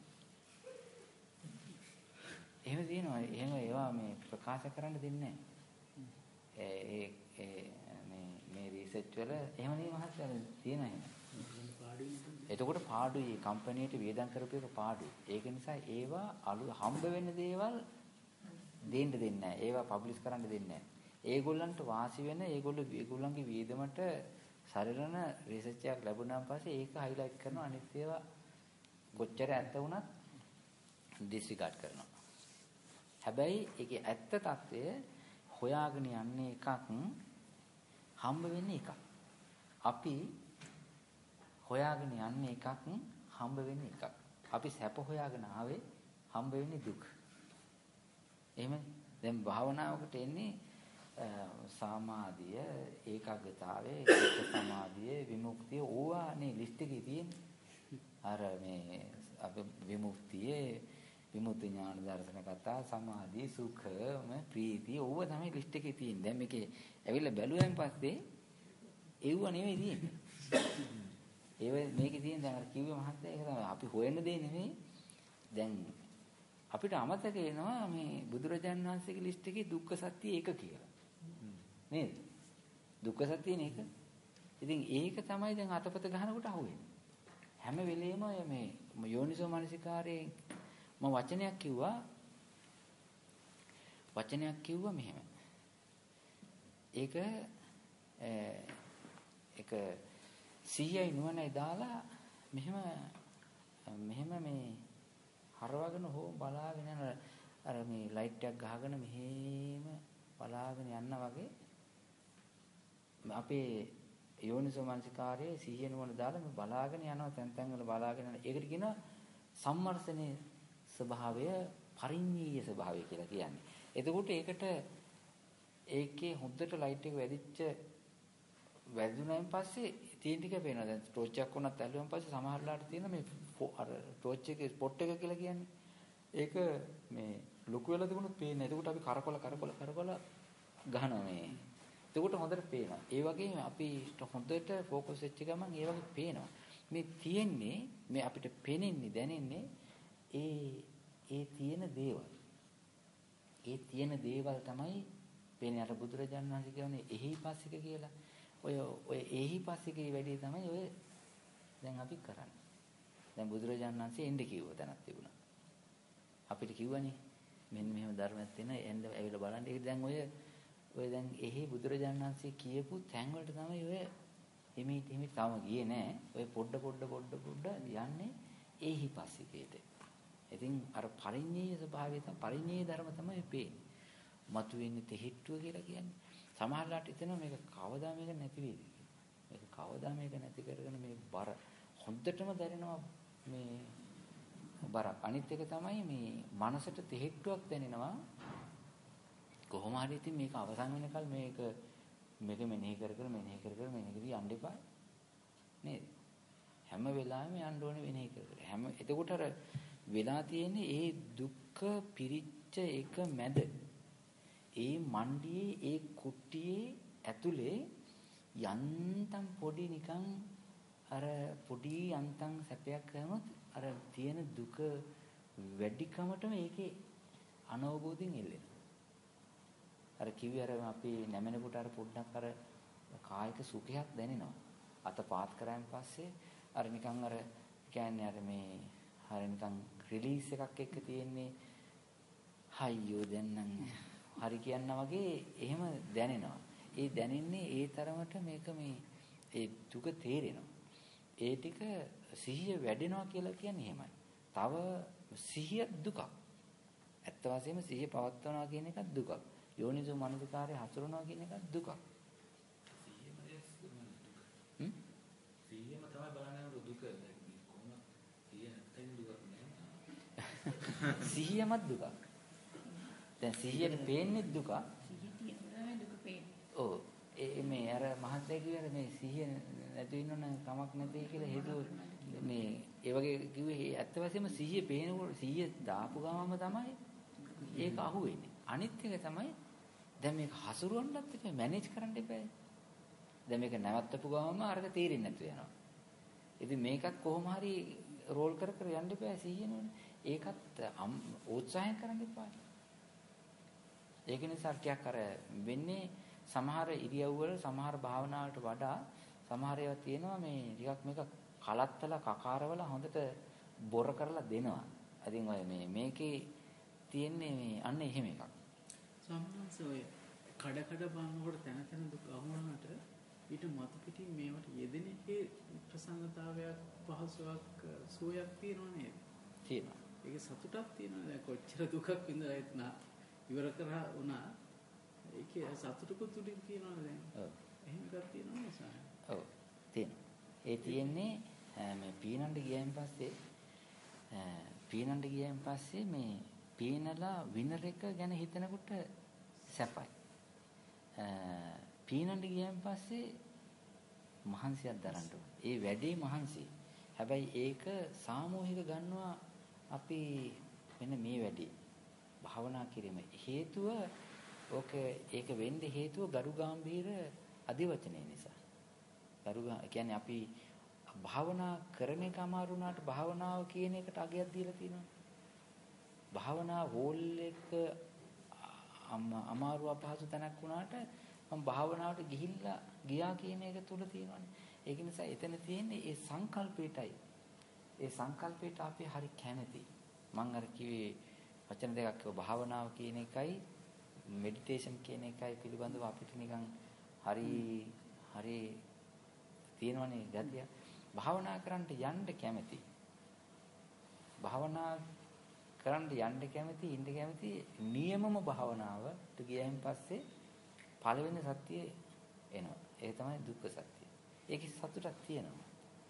එහෙම තියෙනවා. එහෙම ඒවා මේ ප්‍රකාශ කරන්න දෙන්නේ නැහැ. ඒ ඒ මේ මේ රිසර්ච් වල එහෙම නේ මහත්තයා තියෙනවා එහෙම. එතකොට පාඩුයි කම්පැනියට වියදම් කරපු එක පාඩුයි. ඒක නිසා ඒවා අලු හම්බ වෙන දේවල් දෙන්න දෙන්නේ නැහැ. ඒවා පබ්ලිෂ් කරන්න දෙන්නේ නැහැ. ඒගොල්ලන්ට වාසි වෙන ඒගොල්ලෝ ඒගොල්ලන්ගේ වියදමට සරිලන රිසර්ච් එකක් ලැබුණාන් පස්සේ ඒක හයිලයිට් කරනවා. අනිත් ඒවා කොච්චර ඇත්ත වුණත් ඩිස්රිගාඩ් කරනවා. හැබැයි ඒකේ ඇත්ත తත්වය හොයාගෙන යන්නේ එකක් හම්බ වෙන්නේ එකක්. අපි හොයාගෙන යන්නේ එකක් හම්බ වෙන්නේ එකක්. අපි සැප හොයාගෙන ආවේ හම්බ වෙන්නේ දුක. එහෙම දැන් භාවනාවකට එන්නේ සමාධිය, ඒකාග්‍රතාවය, චිත්ත සමාධිය, විමුක්තිය ඕවානේ ලිස්ට් එකේ තියෙන්නේ. අර මේ අප විමුක්තිය, විමුක්ති ඥාන දර්ශන කතා, සමාධිය, සුඛ, ප්‍රීතිය ඕව තමයි ලිස්ට් එකේ තියෙන්නේ. දැන් මේකේ ඇවිල්ලා බැලුවෙන් පස්සේ ඒව නෙවෙයි තියෙන්නේ. ඒව මේකේ තියෙන දැන් අර කිව්වේ මහත්තයා ඒක තමයි අපි හොයන දේ නෙමෙයි. දැන් අපිට අමතක වෙනවා මේ බුදුරජාණන් වහන්සේගේ ලිස්ට් එකේ දුක්ඛ සත්‍ය ඒක කියලා. නේද? දුක්ඛ සත්‍යනේ ඒක. ඉතින් ඒක තමයි දැන් අතපත ගන්නකොට අහුවෙන්නේ. හැම වෙලෙම මේ යෝනිසෝ මනසිකාරයේ මම වචනයක් කිව්වා වචනයක් කිව්වා මෙහෙම. ඒක ඒක සීයයි නුවණයි දාලා මෙහෙම මෙහෙම මේ හරවගෙන හෝ බලාගෙන යන අර මේ ලයිට් එකක් ගහගෙන මෙහෙම බලාගෙන යනවා වගේ අපේ යෝනිසෝ මනසිකාරයේ සිහිය නුවණ දාලා මේ බලාගෙන යනවා තැන් තැන් වල බලාගෙන යනවා. ඒකට කියනවා සම්මර්ෂණයේ ස්වභාවය පරිඤ්ඤීය ස්වභාවය කියලා කියන්නේ. එතකොට ඒකට ඒකේ හොද්දට ලයිට් එක වැදිච්ච වැදුනයින් පස්සේ තියෙන ටික පේනවා. දැන් ටෝච් එකක් වුණත් ඇල්ලුවාන් පස්සේ සමහර වෙලාවට තියෙන මේ අර ටෝච් එකේ ස්පොට් එක කියලා කියන්නේ. ඒක මේ ලොකු වෙලා තිබුණොත් පේන්නේ. එතකොට අපි කරකොල කරකොල කරකොල ගහනවා මේ. එතකොට හොඳට පේනවා. ඒ වගේම අපි හොඳට ફોකස් වෙච්ච ගමන් ඒ වගේ පේනවා. මේ තියෙන්නේ මේ අපිට පේන්නේ දැනෙන්නේ ඒ ඒ තියෙන දේවල්. ඒ තියෙන දේවල් තමයි පේන්නේ. අර බුදුරජාණන් වහන්සේ කියන්නේ එහිපස්සික කියලා. ඔය ඔය එහිපස්සිකේ වැඩි තමයි ඔය දැන් අපි කරන්නේ. දැන් බුදුරජාණන් වහන්සේ එන්න කිව්ව තැනක් තිබුණා. අපිට කිව්වනේ මෙන්න මෙහෙම ධර්මයක් තියෙන එන්න ඇවිල්ලා බලන්න. ඒක දැන් ඔය ඔය දැන් එහි බුදුරජාණන් වහන්සේ කියපු තැන් වලට තමයි ඔය හිමීට හිමීට තාම ගියේ නෑ. ඔය පොඩ පොඩ පොඩ පොඩ යන්නේ එහිපස්සිකේට. ඉතින් අර පරිඤ්ඤය ස්වභාවය තමයි පරිඤ්ඤය ධර්ම තමයි පේන්නේ. මතුවෙන්නේ තෙහිට්ටුව කියලා කියන්නේ. සමහරලාට හිතෙනවා මේක කවදා මේක නැති වෙයිද කියලා. මේක කවදා මේක නැති කරගෙන මේ බර හොඳටම දැනෙනවා මේ බර. අනිත් එක තමයි මේ මනසට තෙහිට්ටුවක් දැනෙනවා. කොහොම හරි ඉතින් මේක අවසන් වෙනකල් මේක මේක මෙනෙහි කර කර මෙනෙහි කර කර මෙනෙහි කර යන්න එපා නේද? හැම වෙලාවෙම යන්න ඕනේ මෙනෙහි කර කර. හැම එතකොට අර වෙලා තියෙන්නේ ඒ දුක්ඛ පිරිච්ච එක මැද ඒ මණ්ඩියේ ඒ කුට්ටියේ ඇතුලේ යන්තම් පොඩි නිකන් අර පොඩි යන්තම් සැපයක් කරනොත් අර තියෙන දුක වැඩිකමටම ඒකේ අනවබෝධයෙන් එල්ලෙනවා. අර කිව්වේ අර අපි නැමෙනකොට අර පොඩ්ඩක් අර කායික සුඛයක් දැනෙනවා. අත පාත් කරාන් පස්සේ අර නිකන් අර කියන්නේ අර මේ හරිය නිකන් රිලීස් එකක් එක්ක තියෙන්නේ හයියෝ දැන් නම් හරි කියනවා වගේ එහෙම දැනෙනවා. ඒ දැනෙන්නේ ඒ තරමට මේක මේ ඒ දුක තේරෙනවා. ඒ ටික සිහිය වැඩෙනවා කියලා කියන්නේ එහෙමයි. තව සිහිය දුකක්. ඇත්ත වශයෙන්ම සිහිය පවත්වනවා කියන එක දුකක්. යෝනිසෝ මනසිකාරය හසුරනවා කියන එක දුකක්. සිහියම හ්ම් සිහියම තමයි බලන්නේ දුක. කොහොමද සිහිය නැත්නම් දුකක් නෑ. සිහියමත් දුකක්. දැන් සිහියට පේන්නේ දුක. සිහිය තියෙනවා දුක පේන්නේ. ඔව්. ඒ මේ අර මහත්ය කිව්වේ මේ සිහිය නැති වෙනවනම් කමක් නැtei කියලා හේතුව මේ ඒ වගේ කිව්වේ ඇත්ත වශයෙන්ම සිහිය පේනකොට සිහිය දාපු ගමම තමයි ඒක අහුවෙන්නේ. අනිත් එක තමයි දැන් මේක හසුරුවන්නත් එපා මැනේජ් කරන්න එපා. දැන් මේක නැවත්තපු ගමම අරක තීරෙන්නේ නැතු වෙනවා. ඉතින් මේකත් කොහොම හරි රෝල් කර කර යන්න එපා සිහියනෝනේ. ඒකත් උත්සාහයෙන් කරන්න එපා. ඒක නිසා ටිකක් අර වෙන්නේ සමහර ඉරියව්වල සමහර භාවනාවලට වඩා සමහර ඒවා තියෙනවා මේ ටිකක් මේක කලත්තලා කකාරවල හොඳට බොර කරලා දෙනවා. ඉතින් ඔය මේ මේකේ තියෙන්නේ මේ අන්න එහෙම එකක්. සම්මාස ඔය කඩ කඩ බලනකොට තැන තැන දුක අහුනනට ඊට මතු පිටින් මේවට යෙදෙන එකේ ප්‍රසන්නතාවයක් පහසුවක් සුවයක් තියෙනව නේද? තියෙනවා. ඒක සතුටක් තියෙනවා. දැන් කොච්චර දුකක් විඳලා ඉතන ඉවර කරා වුණා. ඒකේ සතුටකුත් උඩින් තියෙනවා දැන්. ඔව්. එහෙම එකක් තියෙනවා නිසා. ඔව්. තියෙනවා. ඒ තියෙන්නේ මේ පීනන්න ගියන් පස්සේ පීනන්න ගියන් පස්සේ මේ පීනලා විනර් එක ගැන හිතනකොට සැපයි. පීනන්න ගියන් පස්සේ මහන්සියක් දරන්න ඕනේ. ඒ වැඩේ මහන්සිය. හැබැයි ඒක සාමූහික ගන්නවා අපි මෙන්න මේ වැඩේ. භාවනා කිරීම හේතුව ඕක ඒක වෙන්නේ හේතුව ගරු ගාම්භීර අධිවචනය නිසා. ගරු කියන්නේ අපි භාවනා කරන එක අමාරු වුණාට භාවනාව කියන එකට අගයක් දීලා තියෙනවා. භාවනා හෝල් එක අමාරු අපහසු තැනක් වුණාට මම භාවනාවට ගිහිල්ලා ගියා කියන එක තුල තියෙනවානේ. ඒක නිසා එතන තියෙන්නේ ඒ සංකල්පයටයි. ඒ සංකල්පයට අපි හරි කැමතියි. මම අර කිව්වේ වචන දෙකක් කිව්වා භාවනාව කියන එකයි මෙඩිටේෂන් කියන එකයි පිළිබඳව අපිට නිකන් හරි හරි තියෙනවනේ ගතිය. භාවනා කරන්න යන්න කැමති. භාවනා කරන්න යන්න කැමති ඉන්න කැමති නියමම භාවනාවට ගියයින් පස්සේ පළවෙනි සත්‍යය එනවා. ඒක තමයි දුක්ඛ සත්‍ය. ඒකේ සතුටක් තියෙනවා.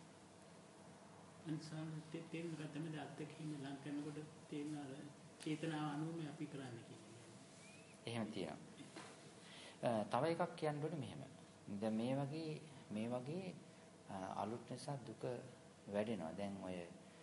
අන්සාර තේන් ගතම දාත්තකින් ලං කරනකොට තේන අර චේතනාව අනුව අපි කරන්නේ කියන්නේ. එහෙම තියෙනවා. තව එකක් කියන්න ඕනේ මෙහෙම. දැන් මේ වගේ මේ වගේ අලුත් නිසා දුක වැඩෙනවා. දැන් ඔය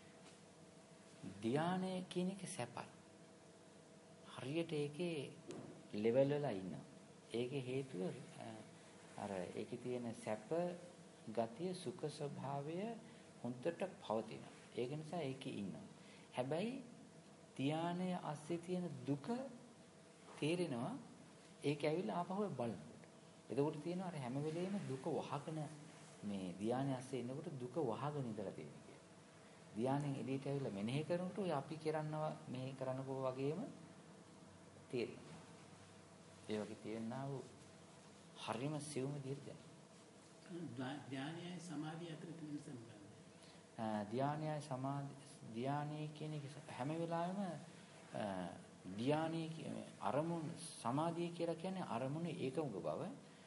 ධානය කියන එක සැපයි. හරියට ඒකේ ලෙවල් වල ඉන්නවා. ඒකේ හේතුව අර ඒකේ තියෙන සැප ගතිය සුඛ ස්වභාවය හොඳට පවතිනවා. ඒක නිසා ඒකේ ඉන්නවා. හැබැයි ධානය ඇස්සේ තියෙන දුක තේරෙනවා. ඒක ඇවිල්ලා ආපහු බලනකොට. එතකොට තියෙනවා අර හැම වෙලෙම දුක වහගෙන මේ ධානය ඇස්සේ ඉන්නකොට දුක වහගෙන ඉඳලා තියෙනවා කියලා. ධානයෙන් එළියට ඇවිල්ලා මෙනෙහි කරනකොට ඔය අපි කරනවා මෙහෙ කරනකෝ වගේම තේරෙනවා. ඒ වගේ තියෙනා වූ හරිම සිවුම දීර්ඝයි. ධානයයි සමාධිය අතර තියෙන සම්බන්ධය. ධානයයි සමාධි ධානයේ කියන එක හැම වෙලාවෙම ධානයේ කියන්නේ අරමුණු සමාධිය කියලා කියන්නේ අරමුණු ඒකම බව.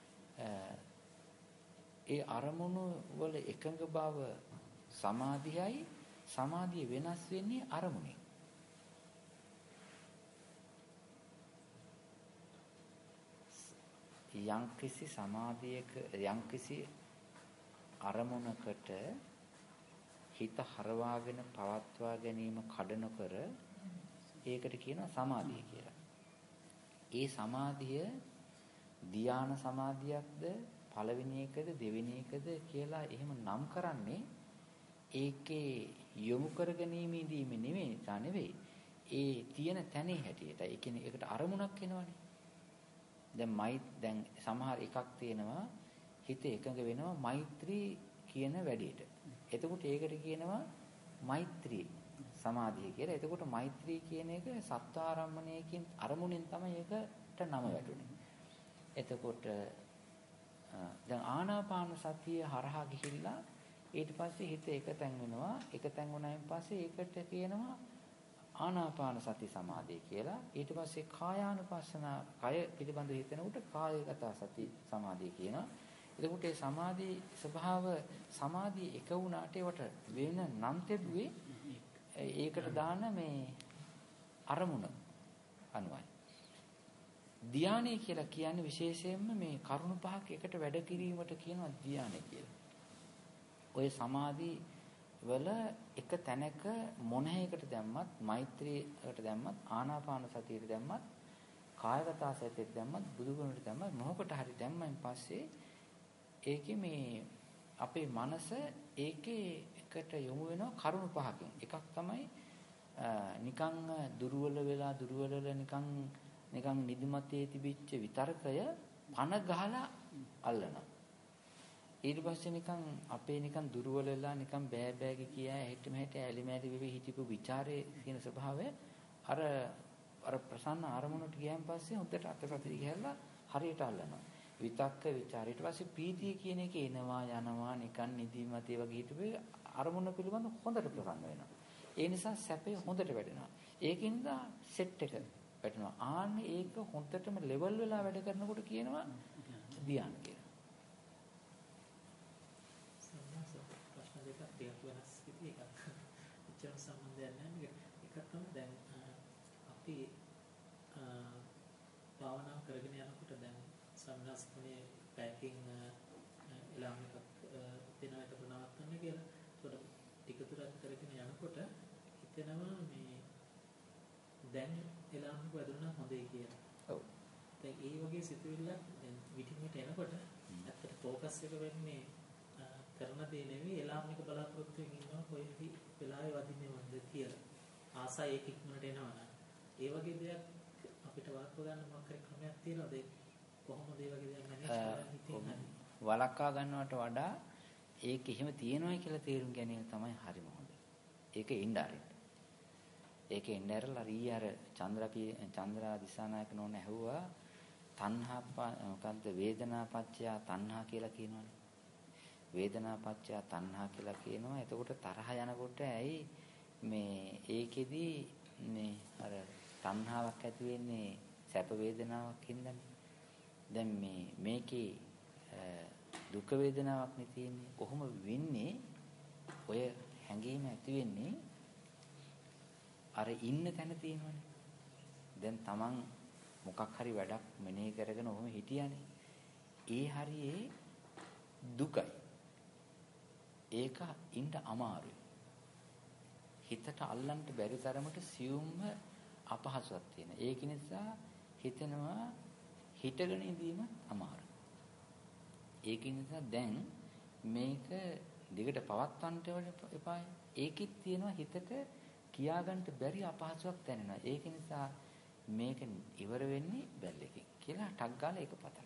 ඒ අරමුණු වල එකඟ බව සමාධියයි සමාධිය වෙනස් වෙන්නේ අරමුණේ. යම්කිසි සමාධියක යම්කිසි අරමුණකට හිත හරවාගෙන පවත්වා ගැනීම කඩන කර ඒකට කියනවා සමාධිය කියලා. ඒ සමාධිය ධ්‍යාන සමාධියක්ද පළවෙනි එකද දෙවෙනි එකද කියලා එහෙම නම් කරන්නේ ඒකේ යොමු කර ගැනීමේදී නෙවෙයි තා නෙවෙයි. ඒ තියෙන තැනේ හැටියට. ඒ කියන්නේ ඒකට අරමුණක් එනවනේ. දැන් මයි දැන් සමහර එකක් තියෙනවා හිත එකඟ වෙනවා මෛත්‍රී කියන වැඩේට. එතකොට ඒකට කියනවා මෛත්‍රී සමාධිය කියලා. එතකොට මෛත්‍රී කියන එක සත්‍යාරම්මණයකින් අරමුණෙන් තමයි ඒකට නම වැටුනේ. එතකොට දැන් ආනාපාන සතිය හරහා ගිහිල්ලා ඊට පස්සේ හිත එකතෙන් වෙනවා. එකතෙන් වුණායින් පස්සේ ඒකට කියනවා ආනාපාන සති සමාධිය කියලා. ඊට පස්සේ කායානුපස්සන කය පිළිබඳව හිතනකොට කායගත සති සමාධිය කියනවා. එතකොට ඒ සමාධි ස්වභාව සමාධිය එක වුණාට ඒවට වෙන නම් තෙබුවේ ඒකට දාන මේ අරමුණ අනුවයි. ධානය කියලා කියන්නේ විශේෂයෙන්ම මේ කරුණු පහක් එකට වැඩ කිරීමට කියනවා ධානය කියලා. ඔය සමාධි වල එක තැනක මොන හේකට දැම්මත් මෛත්‍රියට දැම්මත් ආනාපාන සතියට දැම්මත් කායගත සතියට දැම්මත් බුදුගුණයට දැම්මත් මොහොකට හරි දැම්මයින් පස්සේ ඒකේ මේ අපේ මනස ඒකේ එකට යොමු වෙනවා කරුණු පහකින්. එකක් තමයි නිකන් දුර්වල වෙලා දුර්වල වෙලා නිකන් නිකන් නිදිමතේ තිබිච්ච විතරකය පන ගහලා අල්ලනවා. ඊට පස්සේ නිකන් අපේ නිකන් දුර්වල වෙලා නිකන් බෑ බෑගේ කියා හෙට මෙහෙට ඇලි මෑලි වෙවි හිටපු ਵਿਚාරයේ තියෙන ස්වභාවය අර අර ප්‍රසන්න ආරමුණට ගියන් පස්සේ හොඳට අතපතේ ගිහලා හරියට අල්ලනවා. විතක්ක ਵਿਚාර ඊට පස්සේ ප්‍රීතිය කියන එක එනවා යනවා නිකන් නිදිමතේ වගේ හිටපු අරමුණ පිළිබඳ හොඳට ප්‍රසන්න වෙනවා. ඒ නිසා සැපේ හොඳට වැඩෙනවා. ඒකින්ද සෙට් එක වැටෙනවා. ආන්න ඒක හොඳටම ලෙවල් වෙලා වැඩ කරනකොට කියනවා ධ්‍යාන කියලා. ප්‍රශ්න දෙකක් ටිකක් වෙනස් විදිහට එකක්. එච්චර සම්බන්ධයක් නැහැ. එකක් තමයි දැන් අපි භාවනා කරගෙන යනකොට දැන් සම්නාස්කනේ පැකින් එලාම් එකක් දෙනවා ඒක නවත්තන්න කියලා. ඒකට ටික දුරක් කරගෙන යනකොට හිතෙනවා මේ දැන් එලාම් එක වැදුණා හොඳයි කියලා. ඔව්. දැන් ඒ වගේ සිතුවිල්ලක් දැන් විටින් විට එනකොට ඇත්තට ફોකස් එක වෙන්නේ කරන දේ නෙවෙයි එලාම් එක බලාපොරොත්තු වෙමින් ඉන්නවා කොයි වෙලාවෙ වදින්නේ වන්ද කියලා. ආසයි ඒක ඉක්මනට එනවා. ඒ වගේ දෙයක් අපිට වළක්ව ගන්න මොකක් හරි ක්‍රමයක් තියෙනවද? කොහොමද ඒ වගේ දෙයක් මැනේජ් කරන්න හිතෙන්නේ? වළක්වා ගන්නවට වඩා ඒක එහෙම තියෙනවා කියලා තේරුම් ගැනීම තමයි හරිම හොඳ. ඒක ඉන්ඩාරිට. ඒක ඉන්ඩාරලා ඊ අර චන්ද්‍රපී චන්ද්‍රා දිසානායක නෝන ඇහුවා තණ්හා මොකද්ද වේදනා පත්‍ය තණ්හා කියලා කියනවනේ. වේදනා පත්‍ය තණ්හා කියලා කියනවා. එතකොට තරහ යනකොට ඇයි මේ ඒකෙදි මේ අර තණ්හාවක් ඇති වෙන්නේ සැප වේදනාවක් හින්දානේ. දැන් මේ මේකේ දුක වේදනාවක් නේ තියෙන්නේ. කොහොම වෙන්නේ? ඔය හැඟීම ඇති වෙන්නේ අර ඉන්න තැන තියෙනවනේ. දැන් Taman මොකක් හරි වැඩක් මෙනෙහි කරගෙන ඔහොම හිටියානේ. ඒ හරියේ දුකයි. ඒක ඉන්න අමාරුයි. හිතට අල්ලන්න බැරි තරමට සියුම්ම අපහසුයක් තියෙන. ඒක නිසා හිතනවා හිතගෙන ඉඳීම අමාරුයි. ඒක නිසා දැන් මේක දිගට පවත්වන්න එපායි. ඒකෙත් තියෙනවා හිතට කියාගන්න බැරි අපහසුයක් දැනෙනවා. ඒක නිසා මේක ඉවර වෙන්නේ බැල්ලකින් කියලා ටක් ගාලා ඒක පතනවා.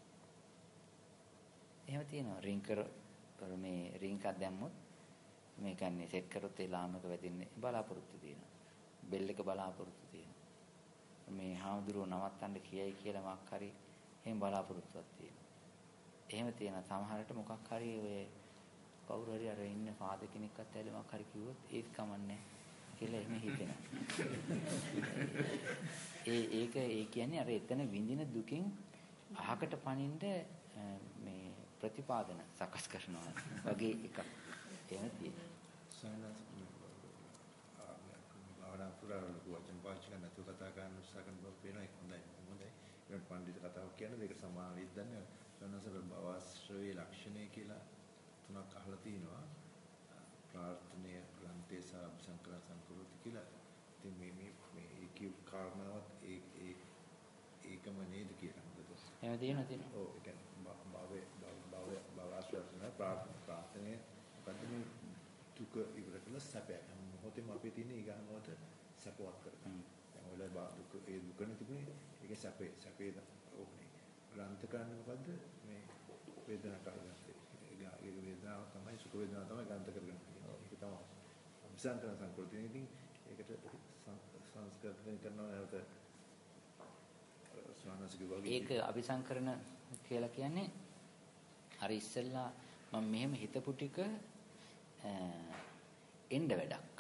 එහෙම තියෙනවා. රින් කර මේ රින් එකක් දැම්මොත් මේ කියන්නේ සෙට් කරොත් ඒ ලාමක වැදින්නේ බලාපොරොත්තු තියෙනවා. බෙල් එක බලාපොරොත්තු තියෙනවා. මේ හාමුදුරුවෝ නවත්තන්න කියයි කියලා මොකක් හරි එහෙම බලාපොරොත්තුවක් තියෙනවා. එහෙම තියෙන සමහරට මොකක් හරි ඔය කවුරු හරි අර ඉන්න ෆාදර් කෙනෙක්වත් ඇවිල්ලා මොකක් හරි කිව්වොත් ඒක කමන්නේ කියලා එහෙම හිතෙනවා. ඒ ඒක ඒ කියන්නේ අර එතන විඳින දුකින් අහකට පනින්න මේ ප්‍රතිපාදන සකස් කරනවා වගේ එකක්. එහෙම තියෙනවා. සයනස් ආවරණ පුරාණ වචන පාවිච්චි කරන තු කතා කරන උත්සාහ කරන බව පේනවා. ඒක හොඳයි. හොඳයි. ඊට පඬිතු කතාවක් කියන්නේ දෙක සමාන විද්දන්නේ සයනසර භවශ්‍රවේ ලක්ෂණය කියලා තුනක් අහලා තිනවා. ප්‍රාර්ථනීය ග්‍රන්ථේ සහ සංකර සංකෘති කියලා. ඉතින් මේ මේ මේ කිව් කාරණාවත් ඒ ඒ ඒකම නේද කියලා හොඳද? එහෙම තියෙනවා තියෙනවා. ඔව් ඒ කියන්නේ භවයේ භව භවශ්‍රවන ප්‍රාර්ථනීය පදමේ දුක ඉවර කළ සැපයක්. මොහොතේම අපේ තියෙන ඊගාමවට සැපවත් කරගන්න. දැන් ඔයලා බා දුක ඒ දුක නැතිුනේ ඒකේ සැපේ සැපේ ඕනේ. ග්‍රන්ථ කරන්නේ මොකද්ද? මේ වේදනා කාරණාත් ඒ වේදනාව තමයි සුඛ වේදනාව තමයි ග්‍රන්ථ කරගන්න. ඒක තමයි. අபிසංකරණ සංකෘතිය. ඉතින් ඒකට සංස්කරණය කරනවා නැවත ස්වාමීන් වහන්සේ ඒක අபிසංකරණ කියලා කියන්නේ අර ඉස්සෙල්ලා මම මෙහෙම හිතපු ටික එන්න වැඩක්.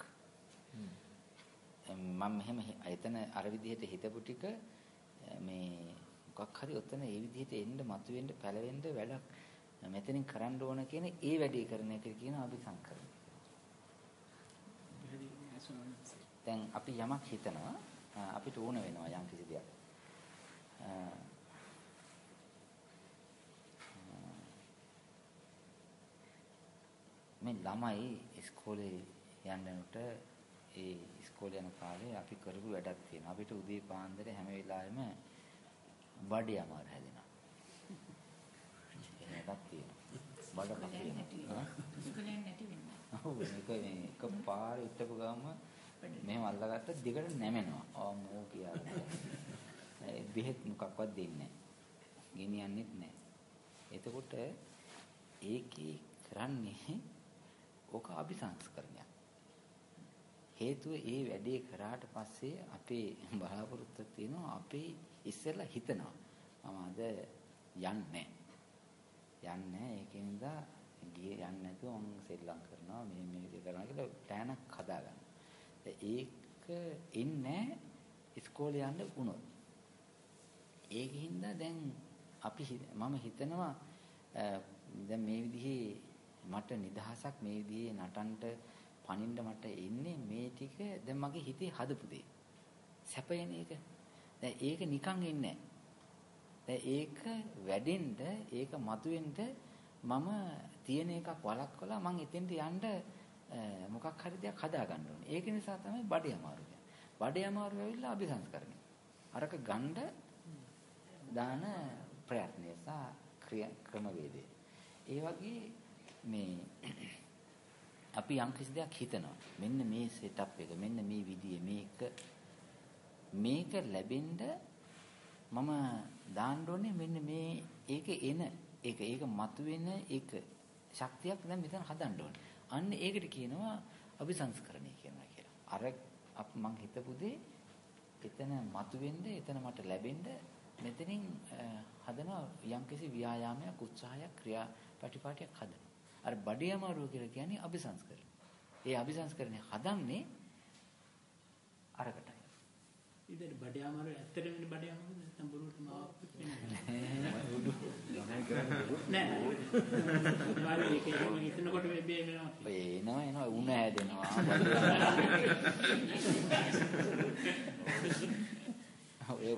මම මෙහෙම එතන අර විදිහට හිතපු ටික මේ මොකක් හරි ඔතන ඒ විදිහට එන්න මතුවෙන්න පැලවෙන්න වැඩක් මෙතනින් කරන්න ඕන කියන ඒ වැඩේ කරන එක කියන අபிසංකරණ. දැන් අපි යමක් හිතනවා අපිට ඕන වෙනවා යම් කිසි දෙයක්. මේ ළමයි ඉස්කෝලේ යන්නකොට ඒ ඉස්කෝලේ යන කාලේ අපි කරපු වැඩක් තියෙනවා. අපිට උදේ පාන්දර හැම වෙලාවෙම බඩේ අමාරු හැදෙනවා. එහෙමක් තියෙනවා. බඩ කපනවා. ඉස්කෝලේ නැති වෙනවා. ඔව් මේක මේ එකපාර ඉట్టපු ගාම මෙහෙම අල්ලගත්ත දිගට නැමෙනවා. ආ මෝ කියලා. ඒ බෙහෙත් මොකක්වත් දෙන්නේ නැහැ. ගෙනියන්නෙත් නැහැ. එතකොට ඒකේ කරන්නේ ඕක අபிසංස්කරණයක්. හේතුව ඒ වැඩේ කරාට පස්සේ අපේ බලාපොරොත්තු තියෙනවා අපේ ඉස්සෙල්ලා හිතනවා මම අද යන්නේ යන්නේ ඒකින්ද ගියේ යන්නේ නැතුව මම සෙල්ලම් කරනවා මේ මේ විදිහ කරනවා කියලා ප්ලෑනක් හදාගන්න. ඒක ඉන්නේ ඉස්කෝලේ යන්න වුණොත්. ඒකින්ද දැන් අපි මම හිතනවා දැන් මේ විදිහේ මට නිදහසක් මේ විදිහේ නටන්න පනින්න මට එන්නේ මේ ටික දැන් මගේ හිතේ හදපු දේ. සැපයන එක. දැන් ඒක නිකන් ඉන්නේ නැහැ. ඒක වැඩෙන්න ඒක මතුවෙන්න මම තියෙන එකක් වළක්වලා මං එතෙන්ට යන්න මොකක් හරි දෙයක් හදා ගන්න ඕනේ. ඒක නිසා තමයි බඩේ අමාරු කියන්නේ. බඩේ අමාරු වෙවිලා අபிසංස්කරණය. අරක ගණ්ඩ දාන ප්‍රයත්නය සහ ක්‍රමවේදය. ඒ වගේ මේ අපි යම් කිසි දෙයක් හිතනවා. මෙන්න මේ සෙටප් එක, මෙන්න මේ විදිය මේක මේක ලැබෙන්න මම දාන්න ඕනේ මෙන්න මේ ඒක එන ඒක ඒක මතුවෙන එක ශක්තියක් දැන් මෙතන හදන්න ඕනේ. අන්න ඒකට කියනවා අபிසංස්කරණය කියනවා කියලා. අර අප මං හිතපු දේ එතන මතුවෙන්න එතන මට ලැබෙන්න මෙතනින් හදන යම්කිසි ව්‍යායාමයක් උත්සාහයක් ක්‍රියාපටිපාටියක් හදනවා. අර බඩේ අමාරුව කියලා කියන්නේ අபிසංස්කරණය. ඒ අபிසංස්කරණය හදන්නේ අරකටයි. ඉතින් බඩේ අමාරුව ඇත්තටම වෙන බඩේ අමාරුව නැත්නම් බොරුවට මාවක් වෙන්නේ නෑ මාළු එක එහෙම හිතනකොට වෙබේ වෙනවා. එනවා එනවා උණ හැදෙනවා. ඔය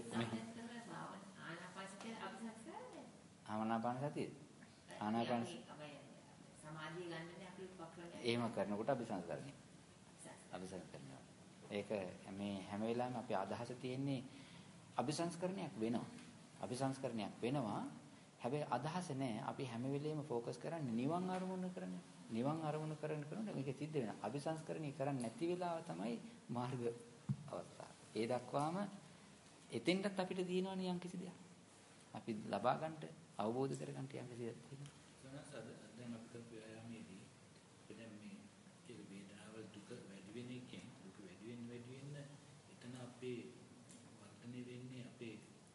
ආනාපාන සතිය. ආනාපාන සමාධිය ගන්නනේ අපි උපක්‍රමයක්. එහෙම කරනකොට අபிසංස්කරණය. අபிසංස්කරණය. ඒක මේ හැම වෙලාවෙම අපි අදහස තියෙන්නේ අபிසංස්කරණයක් වෙනවා. අபிසංස්කරණයක් වෙනවා. හැබැයි අදහස නැහැ. අපි හැම වෙලෙම ફોકસ කරන්නේ නිවන් අරමුණු කරන්නේ. නිවන් අරමුණු කරන කරනකොට මේක සිද්ධ වෙනවා. අபிසංස්කරණය කරන්නේ නැති වෙලාව තමයි මාර්ග අවස්ථාව. ඒ දක්වාම එතෙන්ටත් අපිට දිනවනේ යම් කිසි දෙයක්. අපි ලබා ගන්නට අවබෝධ කර ගන්නට යම් කිසි දෙයක් තියෙනවා. සනස දැන් අපි කරපු ව්‍යායාමයේදී දැන් මේ ඒක වේදනාවල් දුක වැඩි වෙන එකෙන් දුක වැඩි වෙන වැඩි වෙන එතන අපේ වර්ධනය වෙන්නේ අපේ